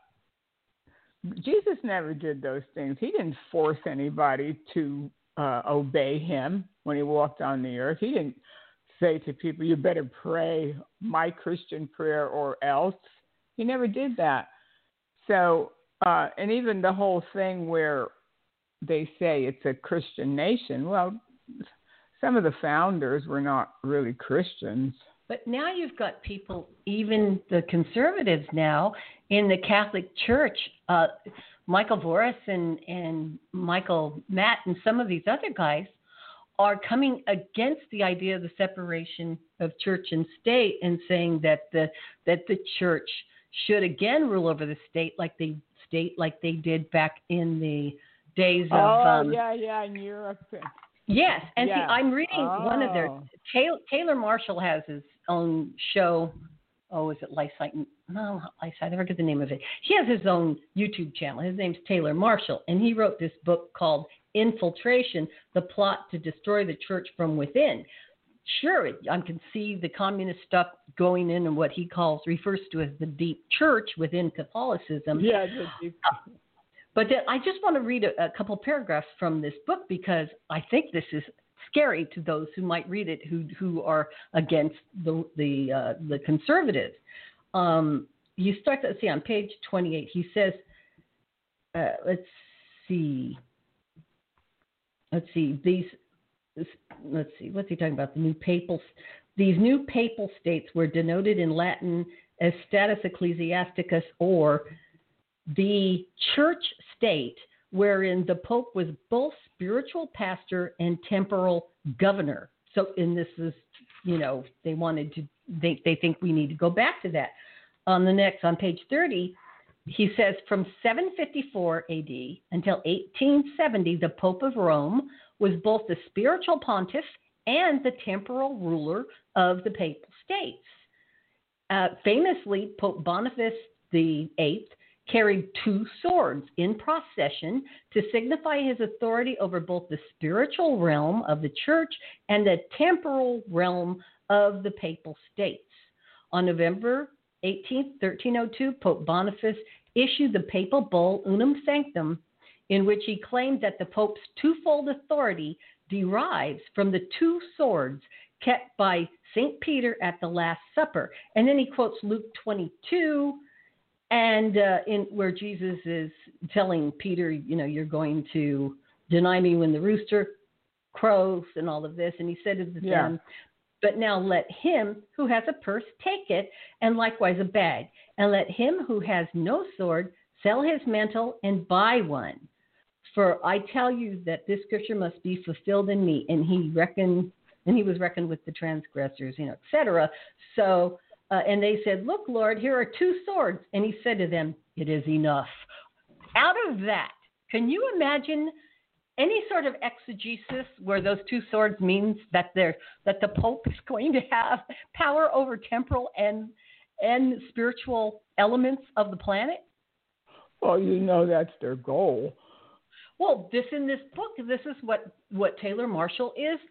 Jesus never did those things. He didn't force anybody to uh, obey him when he walked on the earth. He didn't say to people, you better pray my Christian prayer or else. He never did that. So, uh, and even the whole thing where they say it's a Christian nation, well, some of the founders were not really Christians.
But now you've got people, even the conservatives now in the Catholic Church, uh, Michael Voris and, and Michael Matt and some of these other guys are coming against the idea of the separation of church and state and saying that the that the church should again rule over the state like they state like they did back in the days of
oh
um,
yeah yeah in Europe.
Yes, and
yeah.
see, I'm reading
oh.
one of their Taylor, Taylor Marshall has his own show. Oh, is it Lifesight? No, not Lifesight. I never get the name of it. He has his own YouTube channel. His name's Taylor Marshall, and he wrote this book called Infiltration: The Plot to Destroy the Church from Within. Sure, it, I can see the communist stuff going in and what he calls, refers to as the deep church within Catholicism.
Yeah, the deep.
Uh, but then I just want to read a, a couple paragraphs from this book because I think this is scary to those who might read it who who are against the the uh, the conservatives. Um, you start to see on page twenty-eight. He says, uh, "Let's see, let's see these. This, let's see, what's he talking about? The new papal. These new papal states were denoted in Latin as status ecclesiasticus, or the church state, wherein the Pope was both spiritual pastor and temporal governor." So, and this is, you know, they wanted to, they, they think we need to go back to that. On the next, on page thirty, he says, from seven fifty-four A D until eighteen seventy, the Pope of Rome was both the spiritual pontiff and the temporal ruler of the papal states. Uh, famously, Pope Boniface the Eighth carried two swords in procession to signify his authority over both the spiritual realm of the church and the temporal realm of the papal states. On November eighteenth, thirteen oh two, Pope Boniface issued the papal bull Unum Sanctum, in which he claimed that the Pope's twofold authority derives from the two swords kept by Saint Peter at the Last Supper. And then he quotes Luke twenty-two, and uh, in where Jesus is telling Peter, you know, you're going to deny me when the rooster crows and all of this. And he said to them,
Yeah.
but now let him who has a purse take it, and likewise a bag. And let him who has no sword sell his mantle and buy one. For I tell you that this scripture must be fulfilled in me. And he reckoned, and he was reckoned with the transgressors, you know, et cetera. So, uh, and they said, look, Lord, here are two swords. And he said to them, it is enough. Out of that, can you imagine any sort of exegesis where those two swords means that they're, that the Pope is going to have power over temporal and and spiritual elements of the planet?
Well, you know that's their goal.
Well, this in this book, this is what, what Taylor Marshall is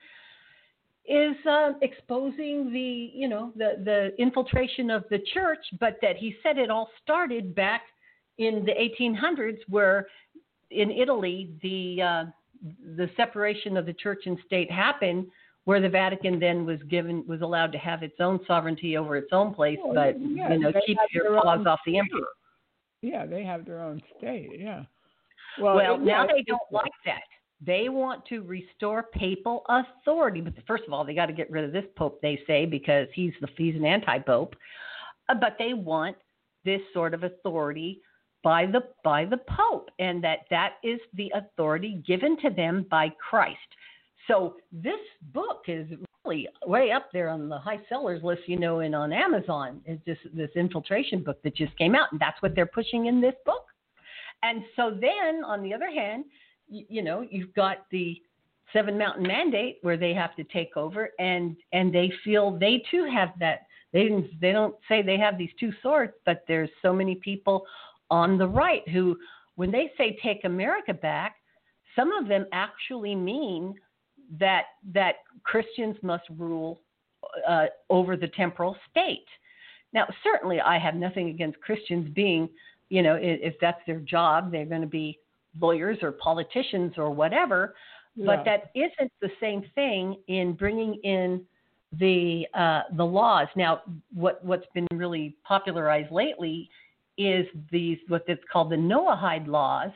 is uh, exposing the you know the the infiltration of the church, but that he said it all started back in the eighteen hundreds, where in Italy the uh, the separation of the church and state happened, where the Vatican then was given was allowed to have its own sovereignty over its own place,
Oh,
but
yeah,
you know
they
keep
have
your
their
paws
own
off the
state.
emperor.
Yeah, they have their own state. Yeah.
Well,
it-
now
yeah,
they
it's-
don't like that. They want to restore papal authority, but first of all, they got to get rid of this pope, they say, because he's the he's an anti-pope. Uh, but they want this sort of authority by the by the pope, and that that is the authority given to them by Christ. So this book is really way up there on the high sellers list, you know, and on Amazon. It's just this infiltration book that just came out, and that's what they're pushing in this book. And so then, on the other hand, you, you know, you've got the Seven Mountain Mandate, where they have to take over, and and they feel they too have that. They didn't, they don't say they have these two swords, but there's so many people on the right who, when they say take America back, some of them actually mean that that Christians must rule uh, over the temporal state. Now, certainly, I have nothing against Christians being, you know, if that's their job, they're going to be lawyers or politicians or whatever.
Yeah.
But that isn't the same thing in bringing in the uh, the laws. Now, what what's been really popularized lately is these what that's called the Noahide laws,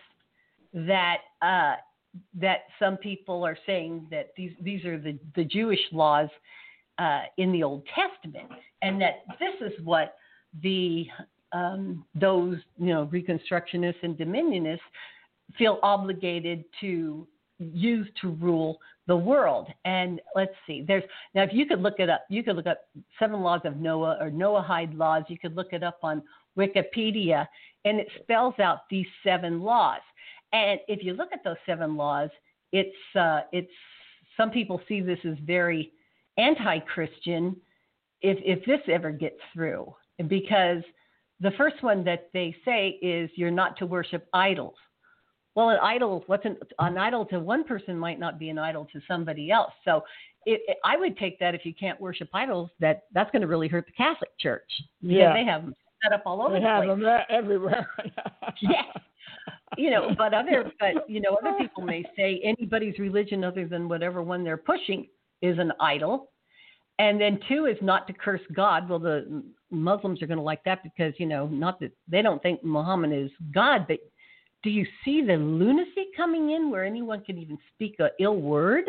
that uh, that some people are saying that these these are the, the Jewish laws uh, in the Old Testament, and that this is what the um, those you know Reconstructionists and Dominionists feel obligated to use to rule the world. And let's see, there's now if you could look it up, you could look up Seven Laws of Noah or Noahide laws. You could look it up on Wikipedia, and it spells out these seven laws. And if you look at those seven laws, it's uh, it's some people see this as very anti-Christian if if this ever gets through, because the first one that they say is you're not to worship idols. Well, an idol, what's an, an idol to one person might not be an idol to somebody else. So it, it, I would take that if you can't worship idols, that that's going to really hurt the Catholic Church. Because
Yeah.
they have them set up all over
They
the
have
place.
them everywhere.
Yes. You know, but other, but you know, other people may say anybody's religion other than whatever one they're pushing is an idol. And then two is not to curse God. Well, the Muslims are going to like that because, you know, not that they don't think Muhammad is God, but do you see the lunacy coming in where anyone can even speak a ill word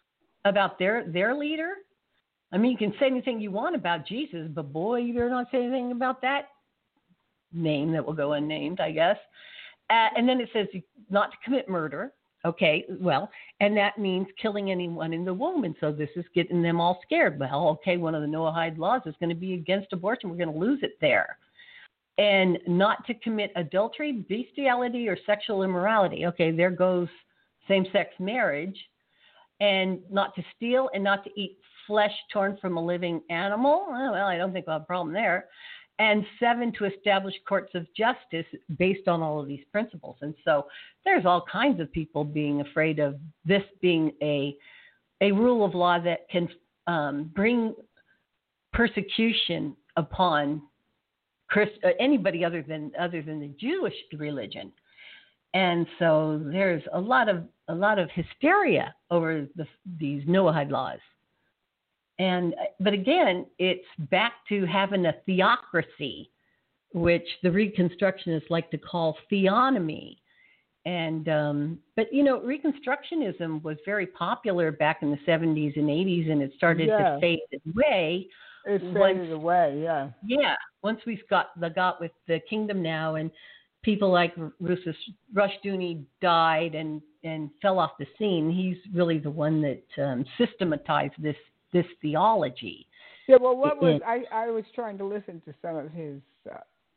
about their their leader? I mean, you can say anything you want about Jesus, but boy, you better not say anything about that name that will go unnamed, I guess. Uh, and then it says not to commit murder. Okay, well, and that means killing anyone in the womb. And so this is getting them all scared. Well, okay, one of the Noahide laws is going to be against abortion. We're going to lose it there. And not to commit adultery, bestiality, or sexual immorality. Okay, there goes same-sex marriage. And not to steal and not to eat flesh torn from a living animal. Oh, well, I don't think we'll have a problem there. And seven, to establish courts of justice based on all of these principles. And so there's all kinds of people being afraid of this being a a rule of law that can um, bring persecution upon Christ, uh, anybody other than other than the Jewish religion. And so there's a lot of a lot of hysteria over the, these Noahide laws. And but again, it's back to having a theocracy, which the Reconstructionists like to call theonomy. And um, but you know, Reconstructionism was very popular back in the seventies and eighties, and it started
yeah.
to fade away.
It faded
once,
away, yeah.
Yeah, once we got the got with the Kingdom Now, and people like Rush Rushdoony died and, and fell off the scene. He's really the one that um, systematized this this theology.
Yeah, well, what was
it,
I? I was trying to listen to some of his uh,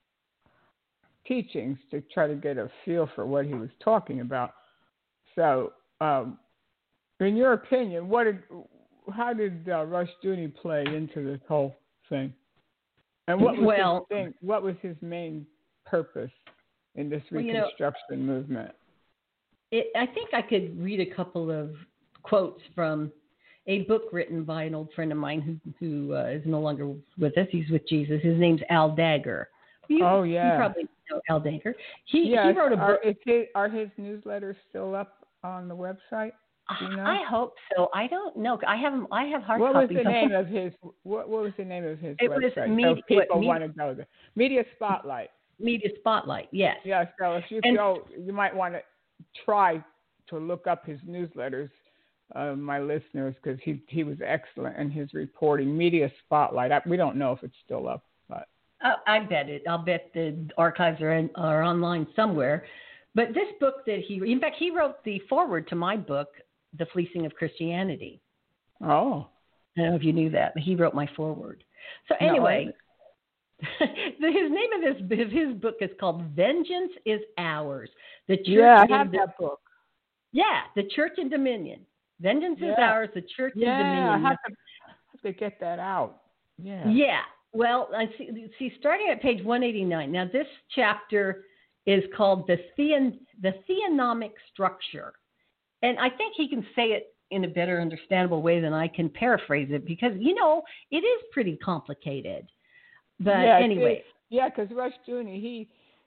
teachings to try to get a feel for what he was talking about. So, um, in your opinion, what did, how did uh, Rushdoony play into this whole thing? And what was
well,
his thing? What was his main purpose in this Reconstruction well, you know, movement?
It, I think I could read a couple of quotes from a book written by an old friend of mine who, who uh, is no longer with us. He's with Jesus. His name's Al Dagger. You,
oh, yeah.
You probably know Al Dagger. He,
yes,
he wrote a book.
Are, is his, are his newsletters still up on the website? Do you know?
I hope so. I don't know. I have I have hard
what
copies.
Was the name of his, what, what was the name of his
it
website?
Was media,
so people
what,
want to go there. Media Spotlight.
Media Spotlight, yes.
Yeah, so if you
and,
go, you might want to try to look up his newsletters, uh, my listeners, because he, he was excellent in his reporting. Media Spotlight. I, we don't know if it's still up, but
uh, I bet it. I'll bet the archives are in, are online somewhere. But this book that he, in fact, he wrote the foreword to my book, The Fleecing of Christianity.
Oh,
I don't know if you knew that, but he wrote my foreword. So anyway.
No,
his name of this his book is called Vengeance is Ours. The Church
yeah, I have
in,
that book.
Yeah, The Church in Dominion. Vengeance
yeah.
is Ours, The Church
yeah,
in Dominion.
Yeah, I have to, have to get that out. Yeah.
Yeah. Well, I see, see, starting at page one eighty-nine. Now, this chapter is called The, Theon, the Theonomic Structure. And I think he can say it in a better understandable way than I can paraphrase it because, you know, it is pretty complicated. But
yeah,
anyway.
It, yeah, because Rushdoony, he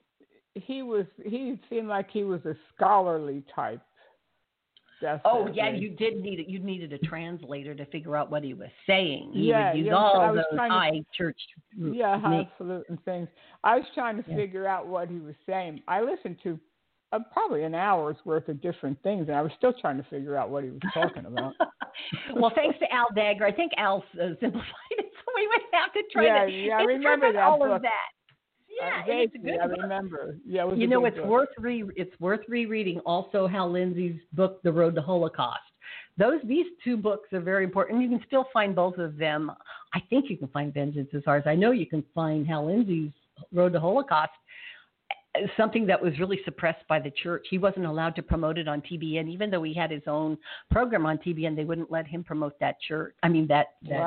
he was he seemed like he was a scholarly type. Definitely.
Oh yeah, you did need it. You needed a translator to figure out what he was saying. He
yeah,
would use
yeah,
all
so
those high
to,
church.
Yeah, highfalutin things. I was trying to
yeah.
figure out what he was saying. I listened to uh, probably an hour's worth of different things, and I was still trying to figure out what he was talking about.
Well, thanks to Al Dagger, I think Al uh, simplified it, so we would have to try
yeah,
to
yeah, I remember that
all
book.
of that. Yeah,
uh,
it's a good
I
book.
remember. Yeah, it was
you
a
know,
good
it's
book.
worth re it's worth rereading. Also, Hal Lindsey's book, The Road to Holocaust. Those these two books are very important. You can still find both of them. I think you can find Vengeance is Ours. I know you can find Hal Lindsey's Road to Holocaust. Something that was really suppressed by the church. He wasn't allowed to promote it on T B N, even though he had his own program on T B N. They wouldn't let him promote that church. I mean, that. that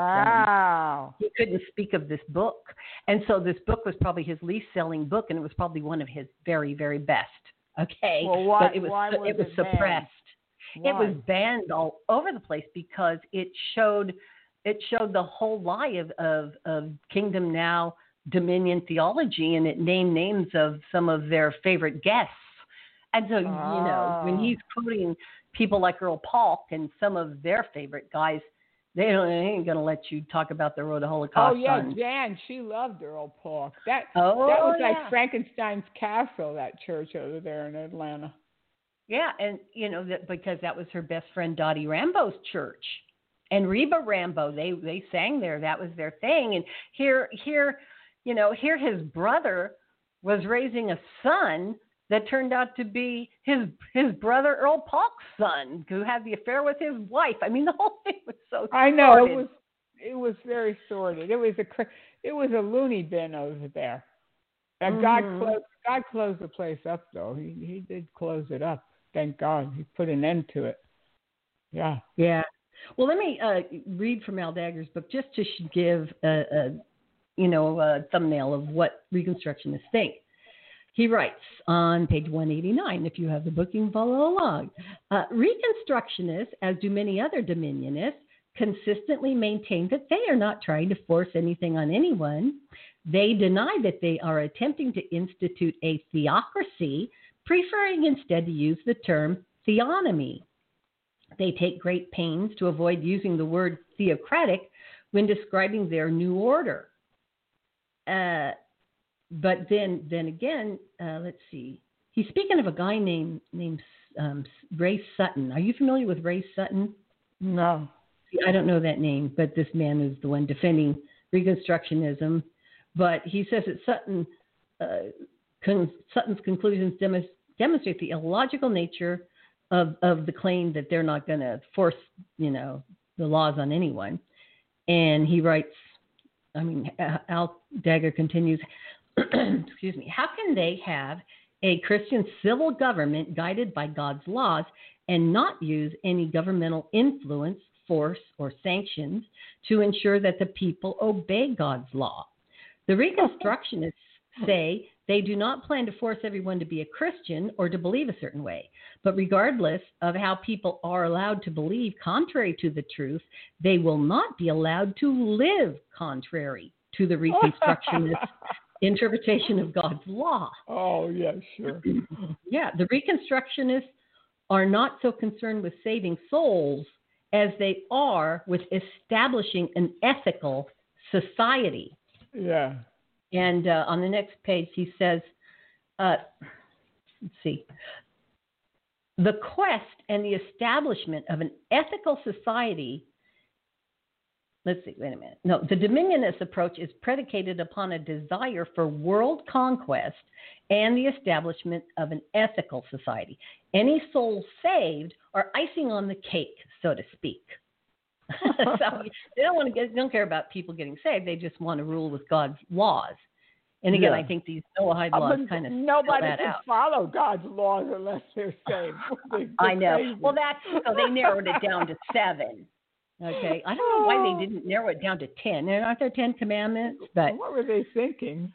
wow.
Um, he couldn't speak of this book, and so this book was probably his least-selling book, and it was probably one of his very, very best. Okay,
well, why,
but it was
why was
it was
it
suppressed.
Banned?
It was banned all over the place because it showed it showed the whole lie of of, of Kingdom Now. Dominion theology, and it named names of some of their favorite guests. And so, oh. you know, when he's quoting people like Earl Polk and some of their favorite guys, they, don't, they ain't going to let you talk about the Road to Holocaust.
Oh, yeah,
on.
Jan, she loved Earl Polk. That,
oh,
that was
yeah.
like Frankenstein's Castle, that church over there in Atlanta.
Yeah, and, you know, that because that was her best friend Dottie Rambo's church. And Reba Rambo, they, they sang there. That was their thing. And here, here, You know, here his brother was raising a son that turned out to be his his brother Earl Polk's son, who had the affair with his wife. I mean, the whole thing was so.
I know
sordid.
it was it was very sordid. It was a it was a loony bin over there. And mm-hmm. God closed God closed the place up though. He he did close it up. Thank God. He put an end to it. Yeah.
Yeah. Well, let me uh, read from Al Dagger's book just to give a. a you know, a thumbnail of what Reconstructionists think. He writes on page one eighty-nine, if you have the book, you can follow along. Uh, Reconstructionists, as do many other Dominionists, consistently maintain that they are not trying to force anything on anyone. They deny that they are attempting to institute a theocracy preferring instead to use the term theonomy. They take great pains to avoid using the word theocratic when describing their new order. Uh, but then, then again, uh, let's see. He's speaking of a guy named named um, Ray Sutton. Are you familiar with Ray Sutton?
No.
See, I don't know that name, but this man is the one defending Reconstructionism. But he says that Sutton, uh, con- Sutton's conclusions dem- demonstrate the illogical nature of, of the claim that they're not going to force, you know, the laws on anyone. And he writes, I mean, Al Dagger continues, excuse me, how can they have a Christian civil government guided by God's laws and not use any governmental influence, force, or sanctions to ensure that the people obey God's law? The Reconstructionists say they do not plan to force everyone to be a Christian or to believe a certain way, but regardless of how people are allowed to believe contrary to the truth, they will not be allowed to live contrary to the Reconstructionist interpretation of God's law.
Oh, yeah, sure.
Yeah, the Reconstructionists are not so concerned with saving souls as they are with establishing an ethical society.
Yeah.
And uh, on the next page, he says, uh, let's see, the quest and the establishment of an ethical society. Let's see, wait a minute. No, the dominionist approach is predicated upon a desire for world conquest and the establishment of an ethical society. Any souls saved are icing on the cake, so to speak. So they don't want to get, they don't care about people getting saved. They just want to rule with God's laws. And again,
Yeah.
I think these Noahide laws kind of
nobody
spell that
can
out.
follow God's laws unless they're saved. They-
I know.
crazy.
Well, that's so they narrowed it down to seven. Okay, I don't know why they didn't narrow it down to ten. There aren't there ten commandments, but
what were they thinking?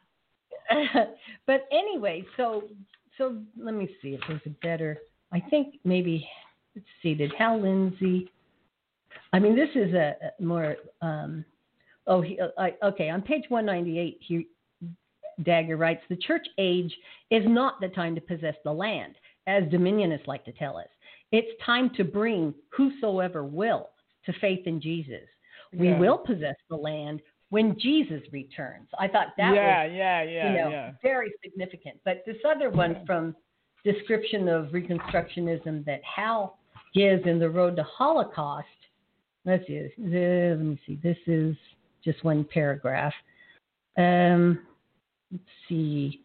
but anyway, so so let me see if there's a better. I think maybe let's see. Did Hal Lindsey? I mean, this is a, a more. Um, oh, he, uh, I, okay. On page one ninety-eight, he, Dagger writes, "The church age is not the time to possess the land, as dominionists like to tell us. It's time to bring whosoever will to faith in Jesus. We
Yeah.
will possess the land when Jesus returns." I thought that
yeah,
was
yeah, yeah,
you know,
yeah.
very significant. But this other one from Description of Reconstructionism that Hal gives in The Road to Holocaust, let's see, let me see, this is just one paragraph. Um, let's see.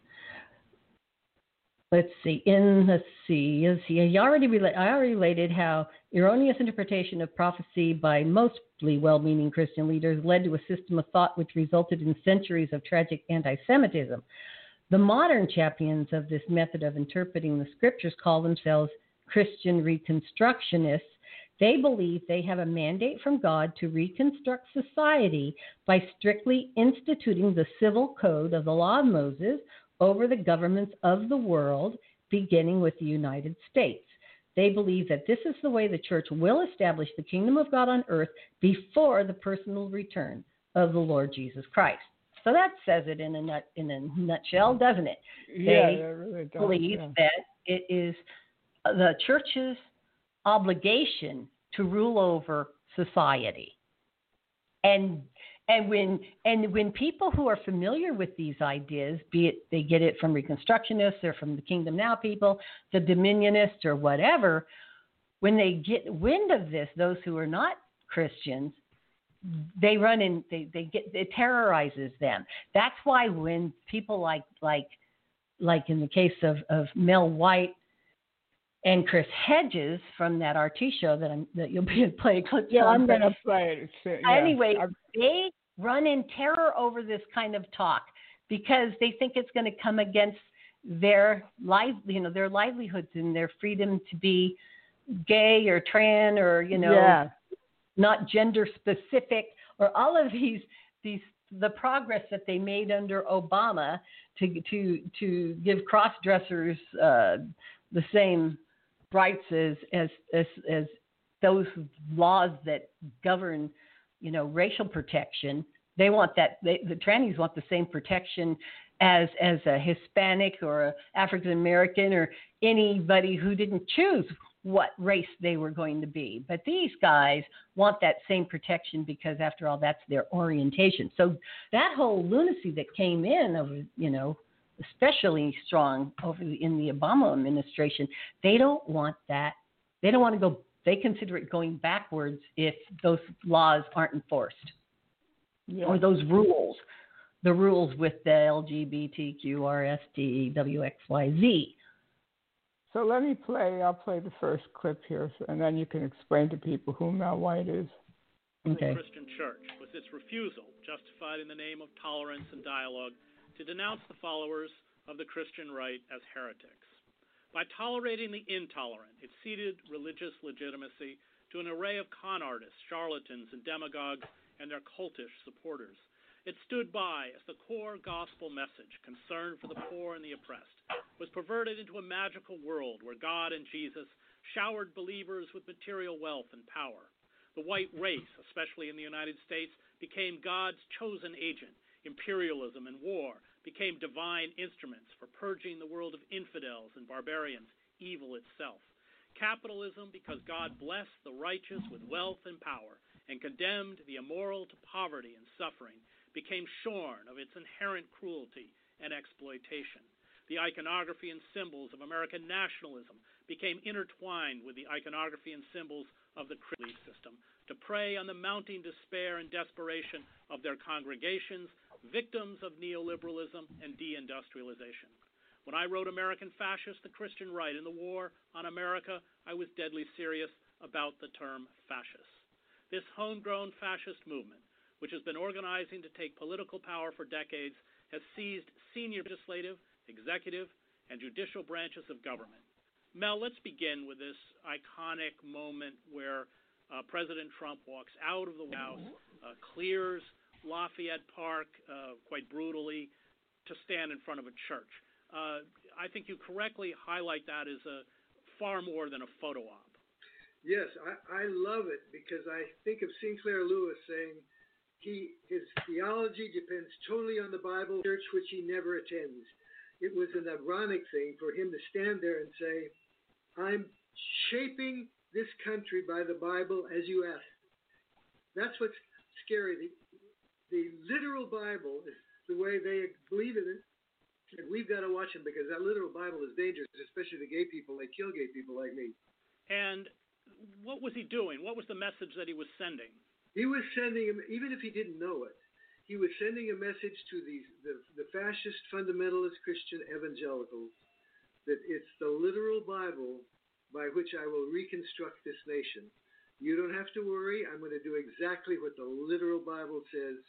Let's see. In let's see. Let's see. I already rela- I already related how erroneous interpretation of prophecy by mostly well-meaning Christian leaders led to a system of thought which resulted in centuries of tragic anti-Semitism. The modern champions of this method of interpreting the scriptures call themselves Christian Reconstructionists. They believe they have a mandate from God to reconstruct society by strictly instituting the civil code of the law of Moses over the governments of the world, beginning with the United States. They believe that this is the way the church will establish the kingdom of God on earth before the personal return of the Lord Jesus Christ. So that says it in a nut, in a nutshell, doesn't it?
Yeah,
They
it really does,
believe
yeah.
that it is the church's obligation to rule over society. And And when and when people who are familiar with these ideas, be it they get it from Reconstructionists or from the Kingdom Now people, the Dominionists or whatever, when they get wind of this, those who are not Christians, they run in, they, they get, it terrorizes them. That's why when people like like like in the case of, of Mel White and Chris Hedges from that R T show that I'm that you'll be playing clips
Yeah,
on,
I'm
but
going to play it. So, yeah.
anyway,
I'm-
they run in terror over this kind of talk because they think it's going to come against their life, you know, their livelihoods and their freedom to be gay or trans or, you know,
yeah.
not gender specific or all of these these the progress that they made under Obama to to to give cross dressers uh, the same rights as as as, as those laws that govern, you know, racial protection. They want that. They, the trannies want the same protection as as a Hispanic or a African American or anybody who didn't choose what race they were going to be. But these guys want that same protection because, after all, that's their orientation. So that whole lunacy that came in over, you know, especially strong over the, in the Obama administration, they don't want that. They don't want to go. They consider it going backwards if those laws aren't enforced, yeah. or those rules, the rules with the L G B T Q R S T W X Y Z.
So let me play, I'll play the first clip here, and then you can explain to people who Mel White is.
Okay. The Christian Church, with its refusal, justified in the name of tolerance and dialogue, to denounce the followers of the Christian right as heretics. By tolerating the intolerant, it ceded religious legitimacy to an array of con artists, charlatans, and demagogues, and their cultish supporters. It stood by as the core gospel message, concern for the poor and the oppressed, was perverted into a magical world where God and Jesus showered believers with material wealth and power. The white race, especially in the United States, became God's chosen agent. Imperialism and war became divine instruments for purging the world of infidels and barbarians, evil itself. Capitalism, because God blessed the righteous with wealth and power and condemned the immoral to poverty and suffering, became shorn of its inherent cruelty and exploitation. The iconography and symbols of American nationalism became intertwined with the iconography and symbols of the Christian system to prey on the mounting despair and desperation of their congregations, victims of neoliberalism and deindustrialization. When I wrote American Fascist, the Christian Right in the War on America, I was deadly serious about the term fascist. This homegrown fascist movement, which has been organizing to take political power for decades, has seized senior legislative, executive, and judicial branches of government. Mel, let's begin with this iconic moment where uh, President Trump walks out of the White House, uh, clears Lafayette Park uh, quite brutally to stand in front of a church. Uh, I think you correctly highlight that as a far more than a photo op.
Yes, I, I love it because I think of Sinclair Lewis saying, He, his theology depends totally on the Bible, church which he never attends. It was an ironic thing for him to stand there and say, I'm shaping this country by the Bible as you asked. That's what's scary. The, the literal Bible is the way they believe in it. And we've got to watch them because that literal Bible is dangerous, especially to gay people. They kill gay people like me.
And what was he doing? What was the message that he was sending?
He was sending him, even if he didn't know it, he was sending a message to the, the, the fascist fundamentalist Christian evangelicals that it's the literal Bible by which I will reconstruct this nation. You don't have to worry. I'm going to do exactly what the literal Bible says.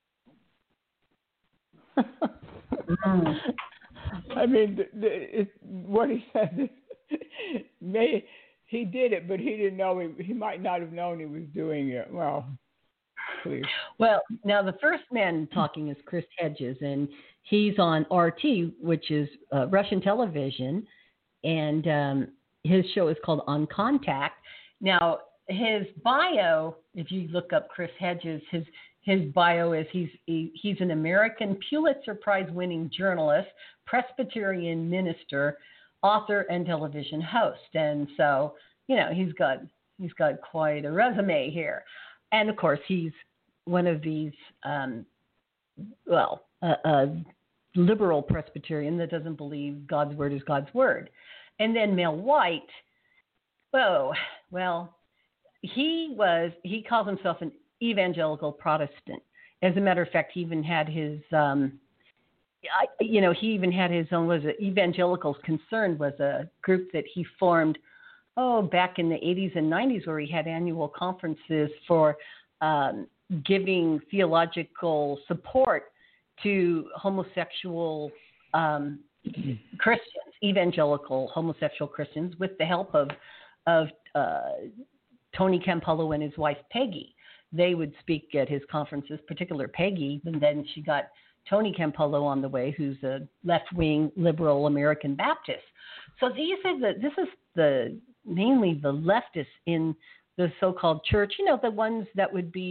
I mean, the, the, it, what he said, may, he did it, but he didn't know, he, he might not have known he was doing it. Well, please.
Well, now the first man talking is Chris Hedges, and he's on R T, which is uh, Russian television, and um, his show is called On Contact. Now, his bio, if you look up Chris Hedges, his his bio is he's he, he's an American Pulitzer Prize-winning journalist, Presbyterian minister, author, and television host. And so, you know, he's got he's got quite a resume here. And of course, he's one of these, um, well, a, a liberal Presbyterian that doesn't believe God's word is God's word. And then Mel White, oh, well, he was he calls himself an evangelical Protestant. As a matter of fact, he even had his, um, I, you know, he even had his own, was it Evangelicals Concerned was a group that he formed, oh, back in the eighties and nineties, where he had annual conferences for um, giving theological support to homosexual um, Christians, evangelical homosexual Christians, with the help of, of uh, Tony Campolo and his wife, Peggy. They would speak at his conferences, particular Peggy, and then she got Tony Campolo on the way, who's a left-wing liberal American Baptist. So these are the, this is the mainly the leftists in the so-called church, you know, the ones that would be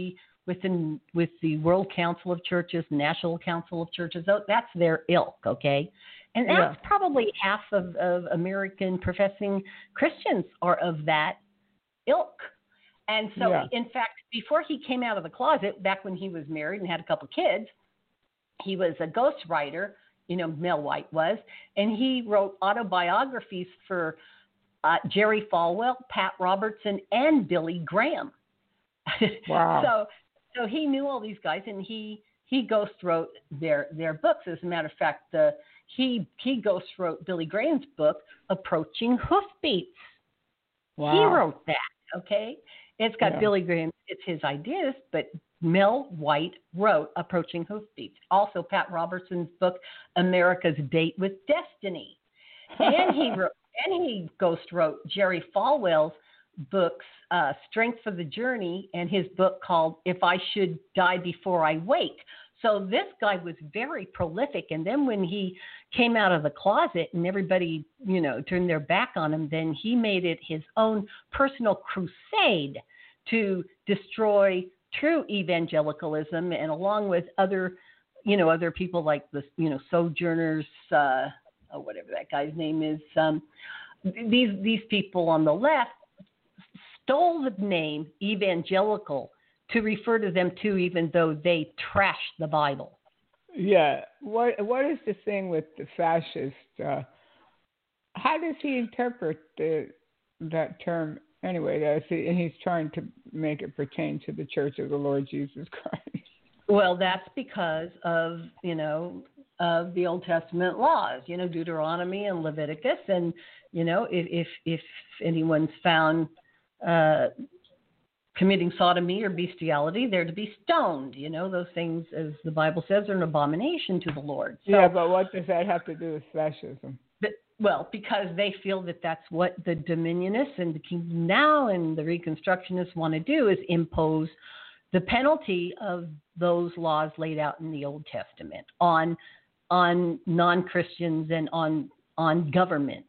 within with the World Council of Churches, National Council of Churches. That's their ilk, okay? And that's
Yeah.
probably half of, of American professing Christians are of that ilk. And so,
Yeah.
in fact, before he came out of the closet, back when he was married and had a couple kids, he was a ghostwriter, you know, Mel White was, and he wrote autobiographies for uh, Jerry Falwell, Pat Robertson, and Billy Graham.
Wow.
so, so he knew all these guys, and he he ghost wrote their their books. As a matter of fact, the he he ghost wrote Billy Graham's book, Approaching Hoofbeats.
Wow.
He wrote that. Okay, it's got
Yeah.
Billy Graham. It's his ideas, but Mel White wrote Approaching Hoofbeats. Also, Pat Robertson's book, America's Date with Destiny, and he wrote, and he ghost wrote Jerry Falwell's books, uh, Strength for the Journey, and his book called If I Should Die Before I Wake. So this guy was very prolific. And then when he came out of the closet and everybody, you know, turned their back on him, then he made it his own personal crusade to destroy true evangelicalism, and along with other, you know, other people like the, you know, Sojourners, uh, or whatever that guy's name is. Um, these these people on the left stole the name evangelical to refer to them too, even though they trashed the Bible.
Yeah. What What is the thing with the fascist? Uh, how does he interpret the, that term anyway? That's he, and he's trying to make it pertain to the Church of the Lord Jesus Christ.
Well, that's because of, you know, of the Old Testament laws, you know, Deuteronomy and Leviticus. And, you know, if if, if anyone's found uh, committing sodomy or bestiality, they're to be stoned. You know, those things, as the Bible says, are an abomination to the Lord. So,
Yeah, but what does that have to do with fascism?
but, well, because they feel that that's what the Dominionists and the Kingdom Now and the Reconstructionists want to do, is impose the penalty of those laws laid out in the Old Testament on on non-Christians and on on government,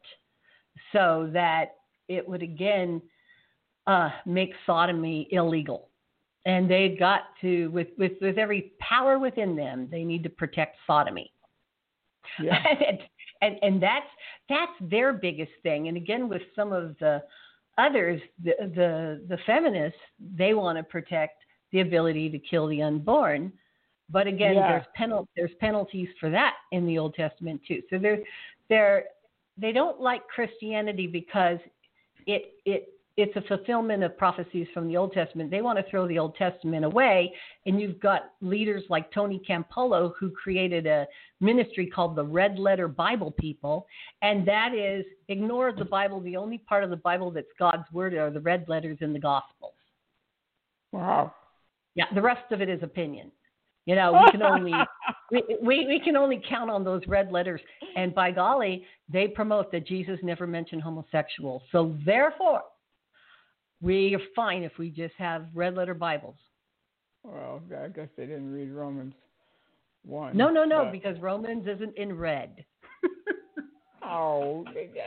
so that it would again uh, make sodomy illegal. And they've got to, with, with, with every power within them, they need to protect sodomy.
Yeah.
and, and and that's that's their biggest thing. And again, with some of the others, the the, the feminists, they want to protect the ability to kill the unborn. But again,
Yeah.
there's penal there's penalties for that in the Old Testament too. So they're they're they don't like Christianity because it it it's a fulfillment of prophecies from the Old Testament. They want to throw the Old Testament away. And you've got leaders like Tony Campolo, who created a ministry called the Red Letter Bible People. And that is, ignore the Bible. The only part of the Bible that's God's word are the red letters in the Gospels.
Wow.
Yeah, the rest of it is opinion. You know, we can only we, we we can only count on those red letters. And by golly, they promote that Jesus never mentioned homosexuals. So therefore, we are fine if we just have red letter Bibles.
Well, I guess they didn't read Romans one.
No, no, no,
but-
because Romans isn't in red.
Oh,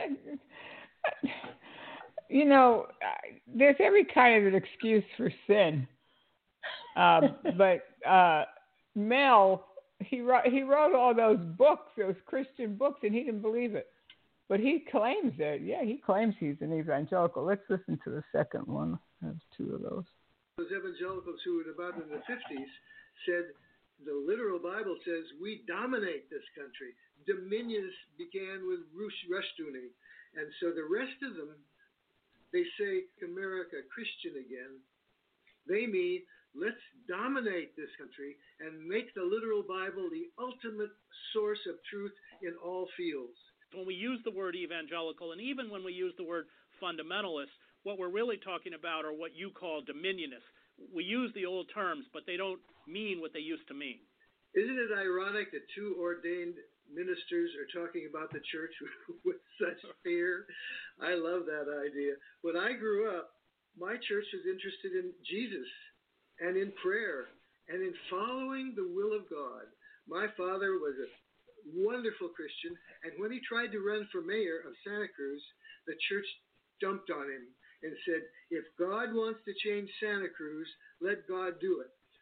you know, there's every kind of an excuse for sin. Um, but uh, Mel, he wrote, he wrote all those books, those Christian books, and he didn't believe it. But he claims it. Yeah, he claims he's an evangelical. Let's listen to the second one. I have two of those.
Those evangelicals who were about in the fifties said the literal Bible says we dominate this country. Dominions began with Rushdoony. And so the rest of them, they say America Christian again. They mean let's dominate this country and make the literal Bible the ultimate source of truth in all fields.
When we use the word evangelical, and even when we use the word fundamentalist, what we're really talking about are what you call dominionists. We use the old terms, but they don't mean what they used to mean.
Isn't it ironic that two ordained ministers are talking about the church with such fear? I love that idea. When I grew up, my church was interested in Jesus and in prayer and in following the will of God. My father was a wonderful Christian, and when he tried to run for mayor of Santa Cruz, the church jumped on him and said, if God wants to change Santa Cruz, let God do it.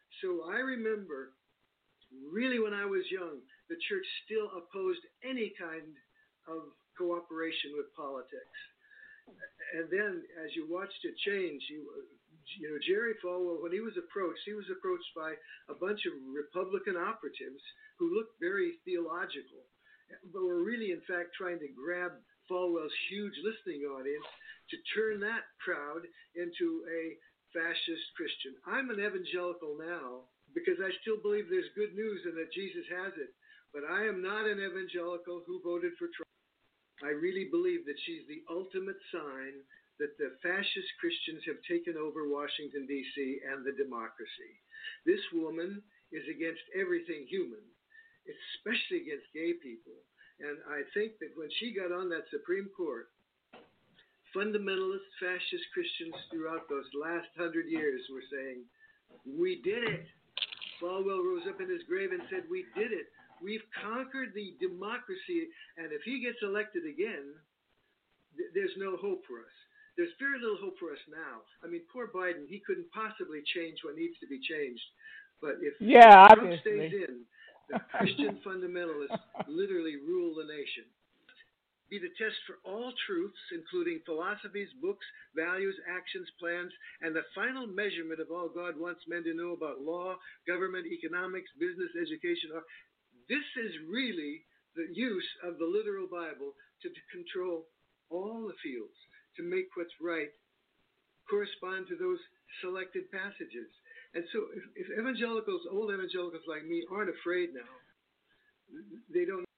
So I remember, really when I was young, the church still opposed any kind of cooperation with politics. And then as you watched it change, you, you know, Jerry Falwell, when he was approached, he was approached by a bunch of Republican operatives who looked very theological, but were really, in fact, trying to grab Falwell's huge listening audience to turn that crowd into a fascist Christian. I'm an evangelical now because I still believe there's good news and that Jesus has it, but I am not an evangelical who voted for Trump. I really believe that she's the ultimate sign that the fascist Christians have taken over Washington, D C and the democracy. This woman is against everything human, especially against gay people. And I think that when she got on that Supreme Court, fundamentalist fascist Christians throughout those last hundred years were saying, we did it. Falwell rose up in his grave and said, we did it. We've conquered the democracy, and if he gets elected again, th- there's no hope for us. There's very little hope for us now. I mean, poor Biden, he couldn't possibly change what needs to be changed. But if
yeah,
Trump
obviously.
stays in, the Christian fundamentalists literally rule the nation. Be the test for all truths, including philosophies, books, values, actions, plans, and the final measurement of all God wants men to know about law, government, economics, business, education. This is really the use of the literal Bible to, to control all the fields, to make what's right correspond to those selected passages. And so if, if evangelicals, old evangelicals like me, aren't afraid now, they don't.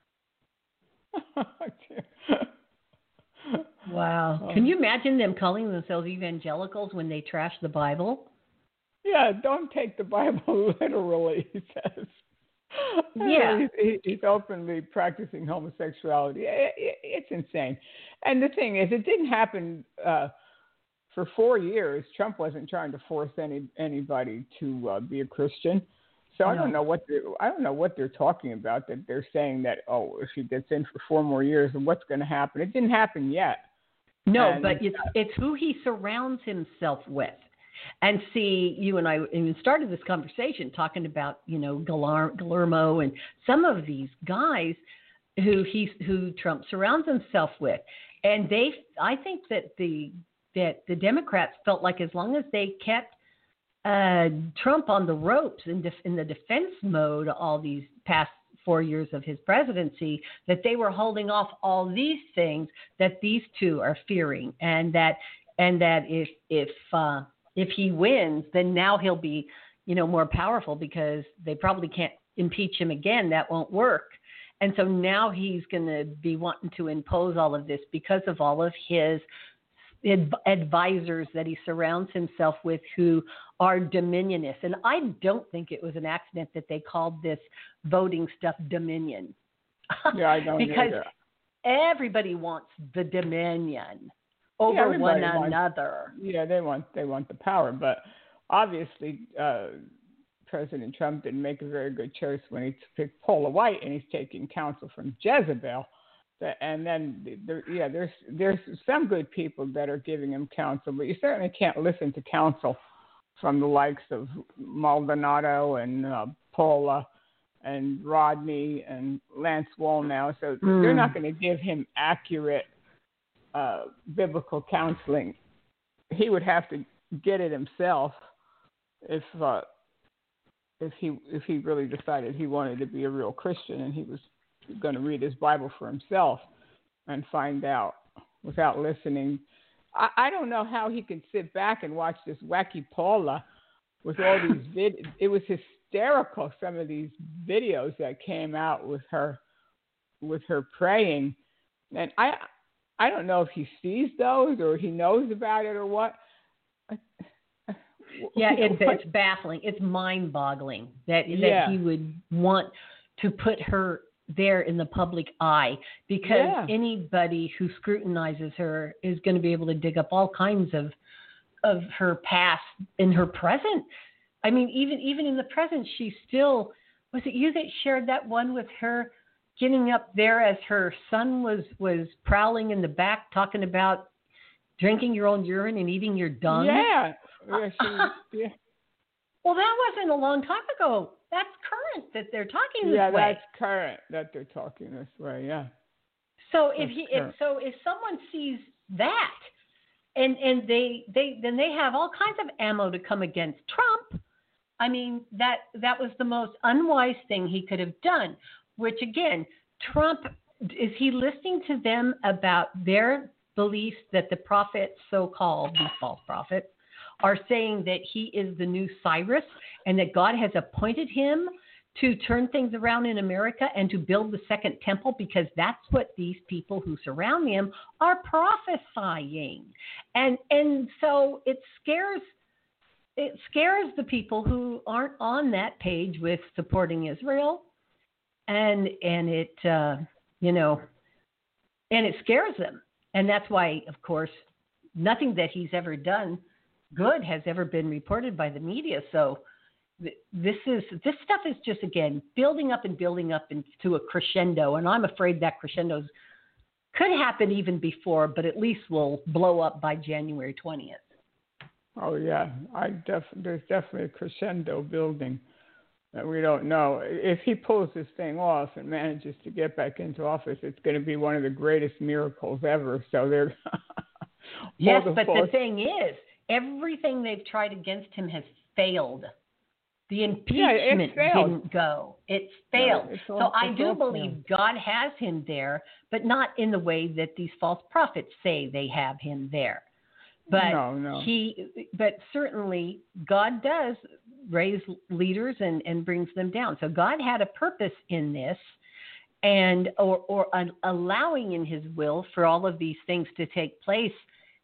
Wow. Can you imagine them calling themselves evangelicals when they trash the Bible?
Yeah, don't take the Bible literally, he says.
Yeah.
He's, he's openly practicing homosexuality. It, it, it's insane. And the thing is, it didn't happen uh, for four years. Trump wasn't trying to force any anybody to uh, be a Christian. So I
No.
don't know what they're, I don't know what they're talking about, that they're saying that, oh, if he gets in for four more years, and what's going to happen? It didn't happen yet.
No,
and,
but it's it's who he surrounds himself with. And see, you and I even started this conversation talking about, you know, Guillermo and some of these guys who he who Trump surrounds himself with. And they, I think that the that the Democrats felt like as long as they kept uh, Trump on the ropes in, def, in the defense mode all these past four years of his presidency, that they were holding off all these things that these two are fearing, and that and that if if uh, if he wins, then now he'll be, you know, more powerful because they probably can't impeach him again. That won't work. And so now he's going to be wanting to impose all of this because of all of his advisors that he surrounds himself with who are dominionists. And I don't think it was an accident that they called this voting stuff dominion.
Yeah, I don't
because
either.
Everybody wants the dominion over
yeah,
one
wants,
another.
Yeah, they want they want the power, but obviously uh, President Trump didn't make a very good choice when he picked Paula White, and he's taking counsel from Jezebel. And then, there, yeah, there's there's some good people that are giving him counsel, but you certainly can't listen to counsel from the likes of Maldonado and uh, Paula and Rodney and Lance Wallnau. So mm. they're not going to give him accurate uh, biblical counseling. He would have to get it himself if uh, if he if he really decided he wanted to be a real Christian and he was going to read his Bible for himself and find out without listening. I, I don't know how he can sit back and watch this wacky Paula with all these vid. It was hysterical, some of these videos that came out with her with her praying, and I I don't know if he sees those or he knows about it or what.
Yeah, it's it's baffling. It's mind-boggling that that
yeah.
he would want to put her there in the public eye, because
yeah.
anybody who scrutinizes her is going to be able to dig up all kinds of of her past in her present. I mean, even even in the present, she still, was it you that shared that one with her getting up there as her son was was prowling in the back talking about drinking your own urine and eating your dung?
Yeah, yeah, she, yeah.
Well, that wasn't a long time ago. That's current that they're talking this
yeah,
way.
that's current that they're talking this way. Yeah.
So if
That's
he, if so, if someone sees that, and and they they then they have all kinds of ammo to come against Trump. I mean, that that was the most unwise thing he could have done. Which again, Trump, is he listening to them about their beliefs that the prophets, so-called these false prophets, are saying that he is the new Cyrus and that God has appointed him to turn things around in America and to build the second temple, because that's what these people who surround him are prophesying. And and so it scares it scares the people who aren't on that page with supporting Israel. And and it uh, you know and it scares them. And that's why, of course, nothing that he's ever done good has ever been reported by the media. So th- this is this stuff is just, again, building up and building up into a crescendo. And I'm afraid that crescendo could happen even before, but at least will blow up by January twentieth.
Oh, yeah. I def- there's definitely a crescendo building that we don't know. If he pulls this thing off and manages to get back into office, it's going to be one of the greatest miracles ever. So they're
yes, the but force. The thing is, everything they've tried against him has failed. The impeachment
yeah,
didn't go. It's failed.
No, it's all,
so I do believe
failed.
God has him there, but not in the way that these false prophets say they have him there. But
no, no.
he, but certainly God does raise leaders and, and brings them down. So God had a purpose in this, and or or an, allowing in His will for all of these things to take place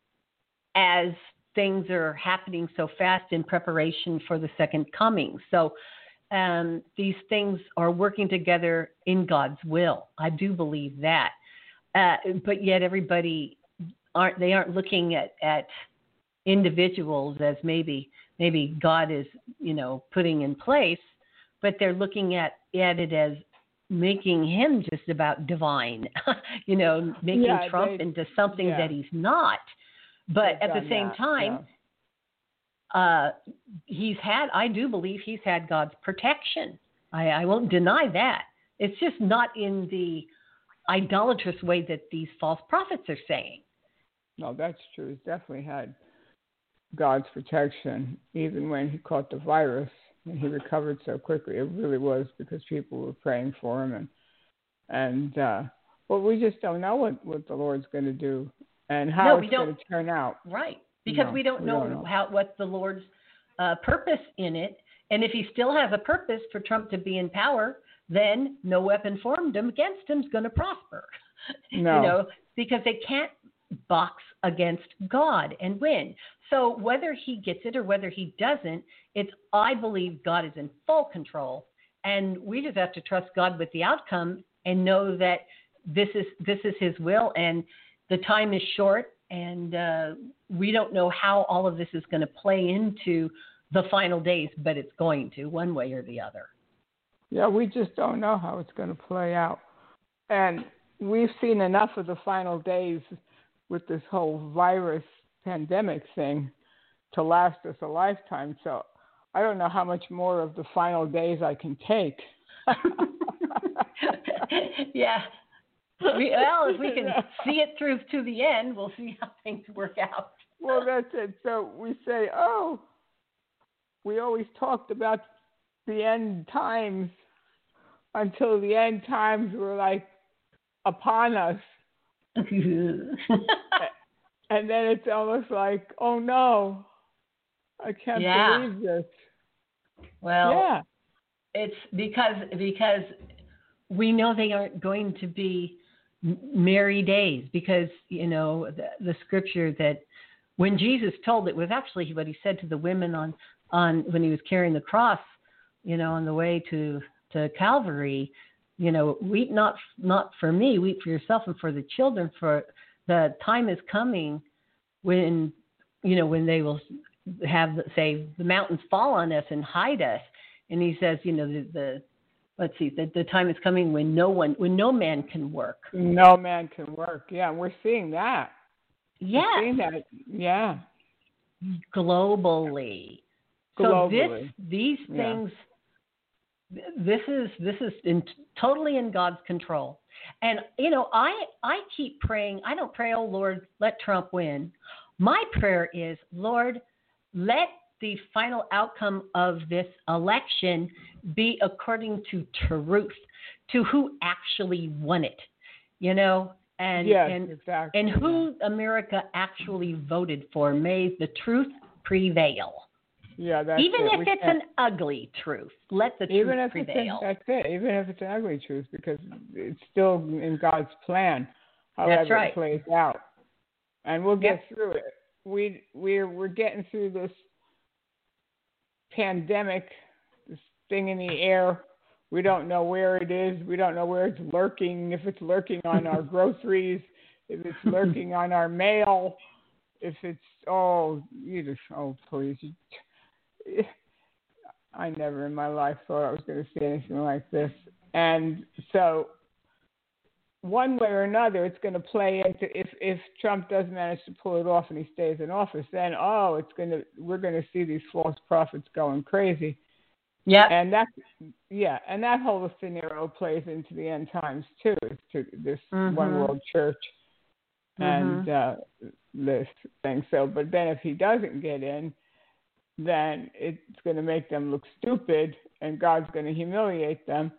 as things are happening so fast in preparation for the second coming. So um, these things are working together in God's will. I do believe that, uh, but yet everybody aren't they aren't looking at at individuals as maybe maybe God is, you know, putting in place, but they're looking at, at it as making him just about divine, you know, making
yeah,
Trump
they,
into something
yeah.
that he's not. But
They've
at the same
that,
time,
yeah.
uh, he's had, I do believe he's had God's protection. I, I won't deny that. It's just not in the idolatrous way that these false prophets are saying.
No, that's true. He's definitely had God's protection, even when he caught the virus and he recovered so quickly. It really was because people were praying for him, and and uh, well, we just don't know what, what the Lord's going to do and how
no,
it's going to turn out.
Right, because
no,
we don't
we
know,
don't know
how what the Lord's uh, purpose in it, and if he still has a purpose for Trump to be in power, then no weapon formed against him is going to prosper.
No.
You know, because they can't box against God and win. So whether he gets it or whether he doesn't, it's, I believe God is in full control, and we just have to trust God with the outcome and know that this is this is his will, and the time is short, and uh, we don't know how all of this is going to play into the final days, but it's going to, one way or the other.
Yeah, we just don't know how it's going to play out. And we've seen enough of the final days with this whole virus pandemic thing to last us a lifetime. So I don't know how much more of the final days I can take.
yeah. We, well, if we can see it through to the end, we'll see how things work out.
Well, that's it. So we say, oh, we always talked about the end times until the end times were like upon us. And then it's almost like, oh no, I can't
yeah.
believe this.
Well,
yeah.
it's because because we know they aren't going to be merry days, because, you know, the, the scripture that when Jesus told, it was actually what he said to the women on, on when he was carrying the cross, you know, on the way to, to Calvary, you know, weep not not for me, weep for yourself and for the children, for the time is coming when, you know, when they will have, say, the mountains fall on us and hide us. And he says, you know, the, the let's see, the, the time is coming when no one, when no man can work.
No man can work. Yeah, we're seeing that.
Yeah.
We're seeing that. Yeah.
Globally.
globally.
So this, these
Yeah.
things, this is this is in, totally in God's control. And you know, I I keep praying. I don't pray, oh Lord, let Trump win. My prayer is, Lord, let the final outcome of this election be according to truth, to who actually won it. You know, and
yes,
and
exactly.
and who America actually voted for. May the truth prevail.
Yeah, that's
Even
it.
if
We
it's
can't-
an ugly truth, let the
even
truth
if it's
prevail.
a, that's it. Even if it's an ugly truth, because it's still in God's plan, however
That's right.
it plays out, and we'll get
Yep.
through it. We we're we're getting through this pandemic, this thing in the air. We don't know where it is. We don't know where it's lurking. If it's lurking on our groceries, if it's lurking on our mail, if it's oh you just oh please. You, I never in my life thought I was going to see anything like this. And so one way or another, it's going to play into, if, if Trump does manage to pull it off and he stays in office, then, oh, it's going to, we're going to see these false prophets going crazy.
Yeah.
And that, yeah, and that whole scenario plays into the end times too, to this
Mhm.
one world church and
Mhm.
uh, this thing. So, but then if he doesn't get in, then it's going to make them look stupid, and God's going to humiliate them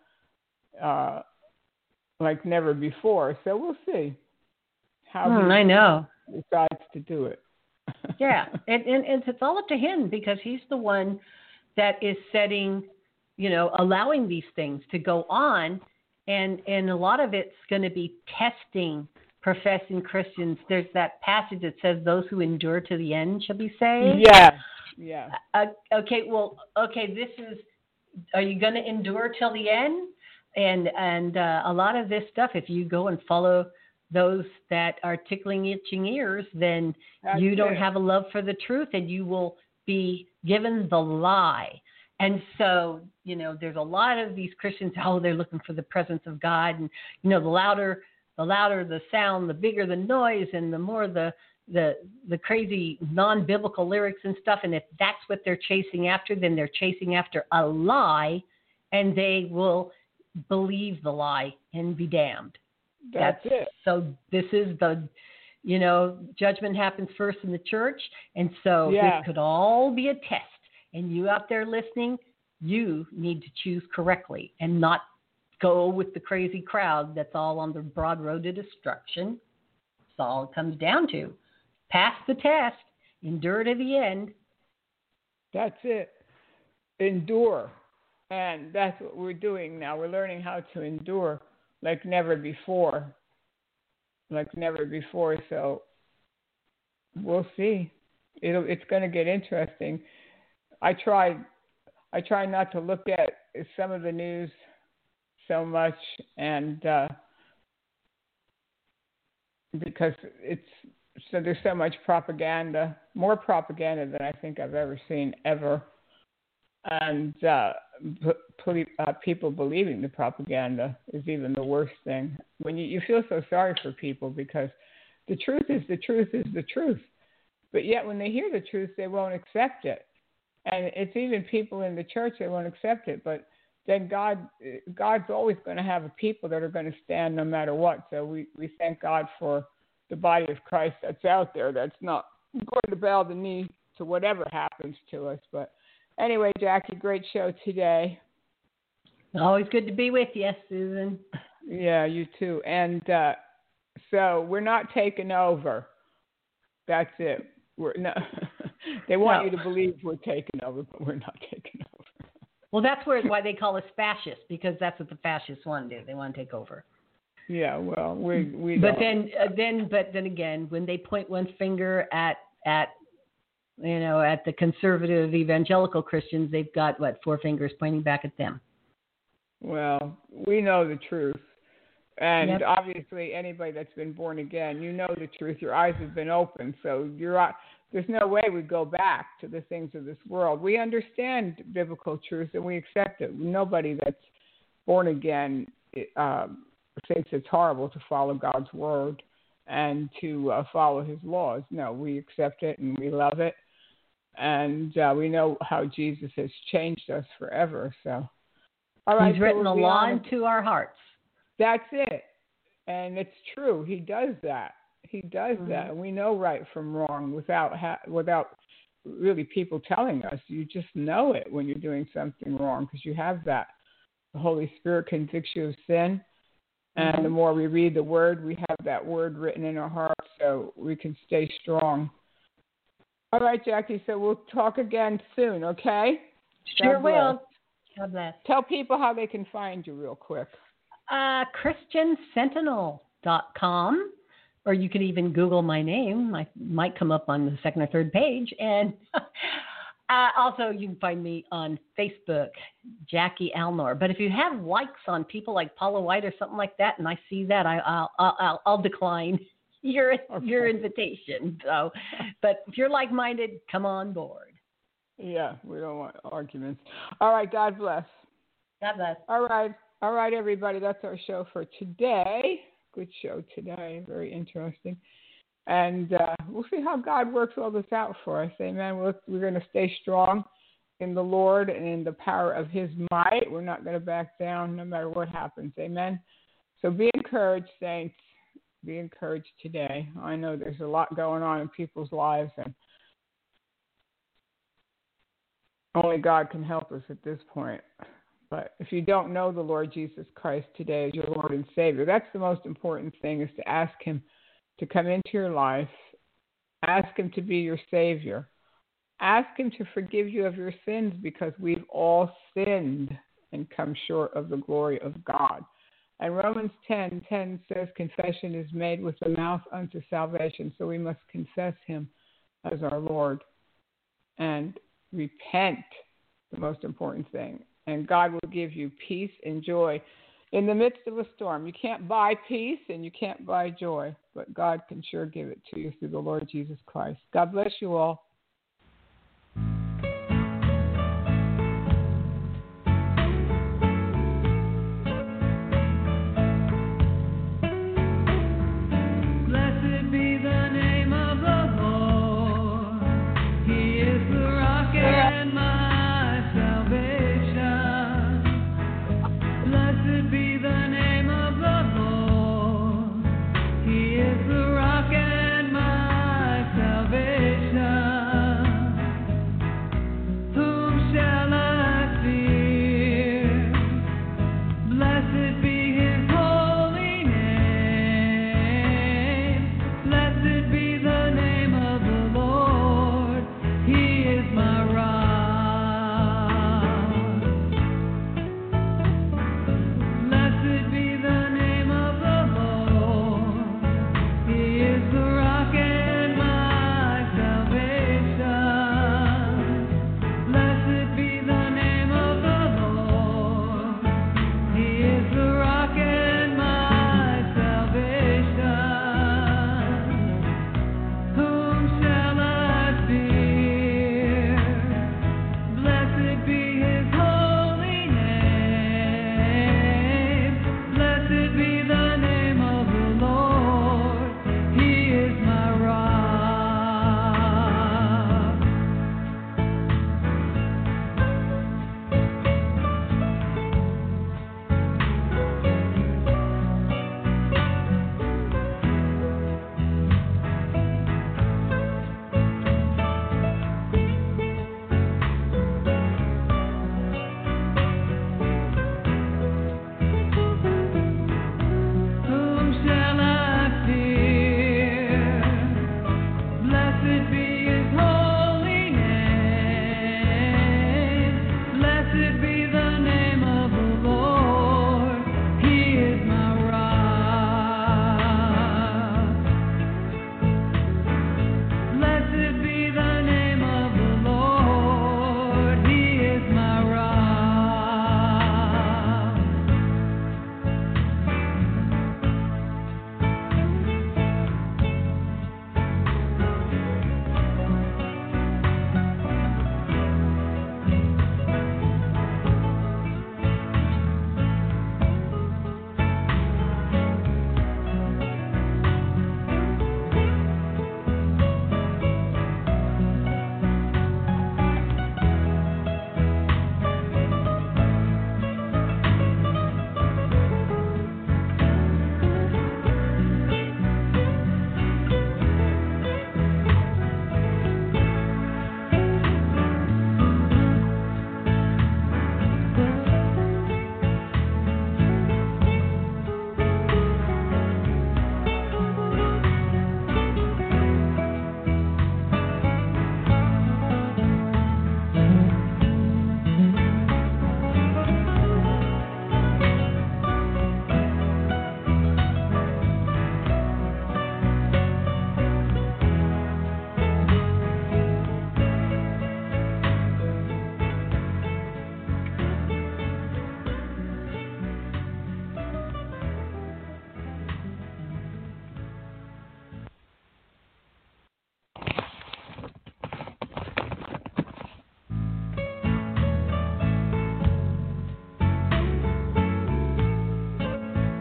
uh, like never before. So we'll see how
Mm,
he
I know.
decides to do it.
Yeah, and, and, and it's all up to him because he's the one that is setting, you know, allowing these things to go on, and and a lot of it's going to be testing professing Christians. There's that passage that says, "Those who endure to the end shall be saved."
Yeah, yeah.
Uh, okay, well, okay, this is, are you going to endure till the end? And and uh, a lot of this stuff, if you go and follow those that are tickling itching ears, then
That's
you don't
it.
have a love for the truth, and you will be given the lie. And so, you know, there's a lot of these Christians, oh, they're looking for the presence of God, and you know, the louder the louder the sound, the bigger the noise, and the more the the the crazy non-biblical lyrics and stuff. And if that's what they're chasing after, then they're chasing after a lie, and they will believe the lie and be damned.
That's, that's it.
So this is the, you know, judgment happens first in the church. And so
Yeah.
this could all be a test. And you out there listening, you need to choose correctly and not go with the crazy crowd that's all on the broad road to destruction. That's all it comes down to. Pass the test, endure to the end.
That's it. Endure. And that's what we're doing now. We're learning how to endure like never before. Like never before. So we'll see. It'll, it's going to get interesting. I try, I try not to look at some of the news so much, and uh, because it's so there's so much propaganda, more propaganda than I think I've ever seen ever, and uh, p- uh, people believing the propaganda is even the worst thing. When you, you feel so sorry for people because the truth is the truth is the truth, but yet when they hear the truth, they won't accept it. And it's even people in the church that won't accept it. But then God, God's always going to have a people that are going to stand no matter what. So we, we thank God for the body of Christ that's out there that's not going to bow the knee to whatever happens to us. But anyway, Jackie, great show today.
Always good to be with you, Susan.
Yeah, you too. And uh, so we're not taking over. That's it. We're no. They want
No.
you to believe we're taking over, but we're not taking over.
Well, that's where why they call us fascists, because that's what the fascists want to do. They want to take over.
Yeah, well, we we.
But
don't.
then, uh, then, but then again, when they point one finger at at you know at the conservative evangelical Christians, they've got what four fingers pointing back at them.
Well, we know the truth. And
Yep.
obviously, anybody that's been born again, you know the truth. Your eyes have been opened, so you're. There's no way we go back to the things of this world. We understand biblical truth and we accept it. Nobody that's born again um, thinks it's horrible to follow God's word and to uh, follow His laws. No, we accept it and we love it, And uh, we know how Jesus has changed us forever. So, all right.
He's written
so
a
we'll
law
honest.
into our hearts.
That's it. And it's true. He does that. He does
Mm-hmm.
that. And we know right from wrong without ha- without really people telling us. You just know it when you're doing something wrong because you have that. The Holy Spirit convicts you of sin. And
Mm-hmm.
the more we read the Word, we have that Word written in our hearts so we can stay strong. All right, Jackie, so we'll talk again soon, okay?
Sure
God bless.
will. God bless.
Tell people how they can find you real quick.
Uh, Christian Sentinel dot com, or you can even Google my name. I might come up on the second or third page. And uh, also, you can find me on Facebook, Jackie Alnor. But if you have likes on people like Paula White or something like that, and I see that, I, I'll, I'll, I'll decline your
Okay.
your invitation. So, but if you're like-minded, come on board.
Yeah, we don't want arguments. All right, God bless.
God bless.
All right. All right, everybody. That's our show for today. Good show today. Very interesting. And uh, we'll see how God works all this out for us. Amen. We're, we're going to stay strong in the Lord and in the power of His might. We're not going to back down no matter what happens. Amen. So be encouraged, saints. Be encouraged today. I know there's a lot going on in people's lives, and only God can help us at this point. But if you don't know the Lord Jesus Christ today as your Lord and Savior, that's the most important thing, is to ask Him to come into your life. Ask Him to be your Savior. Ask Him to forgive you of your sins, because we've all sinned and come short of the glory of God. And Romans ten ten says confession is made with the mouth unto salvation. So we must confess Him as our Lord and repent, the most important thing. And God will give you peace and joy in the midst of a storm. You can't buy peace and you can't buy joy, but God can sure give it to you through the Lord Jesus Christ. God bless you all.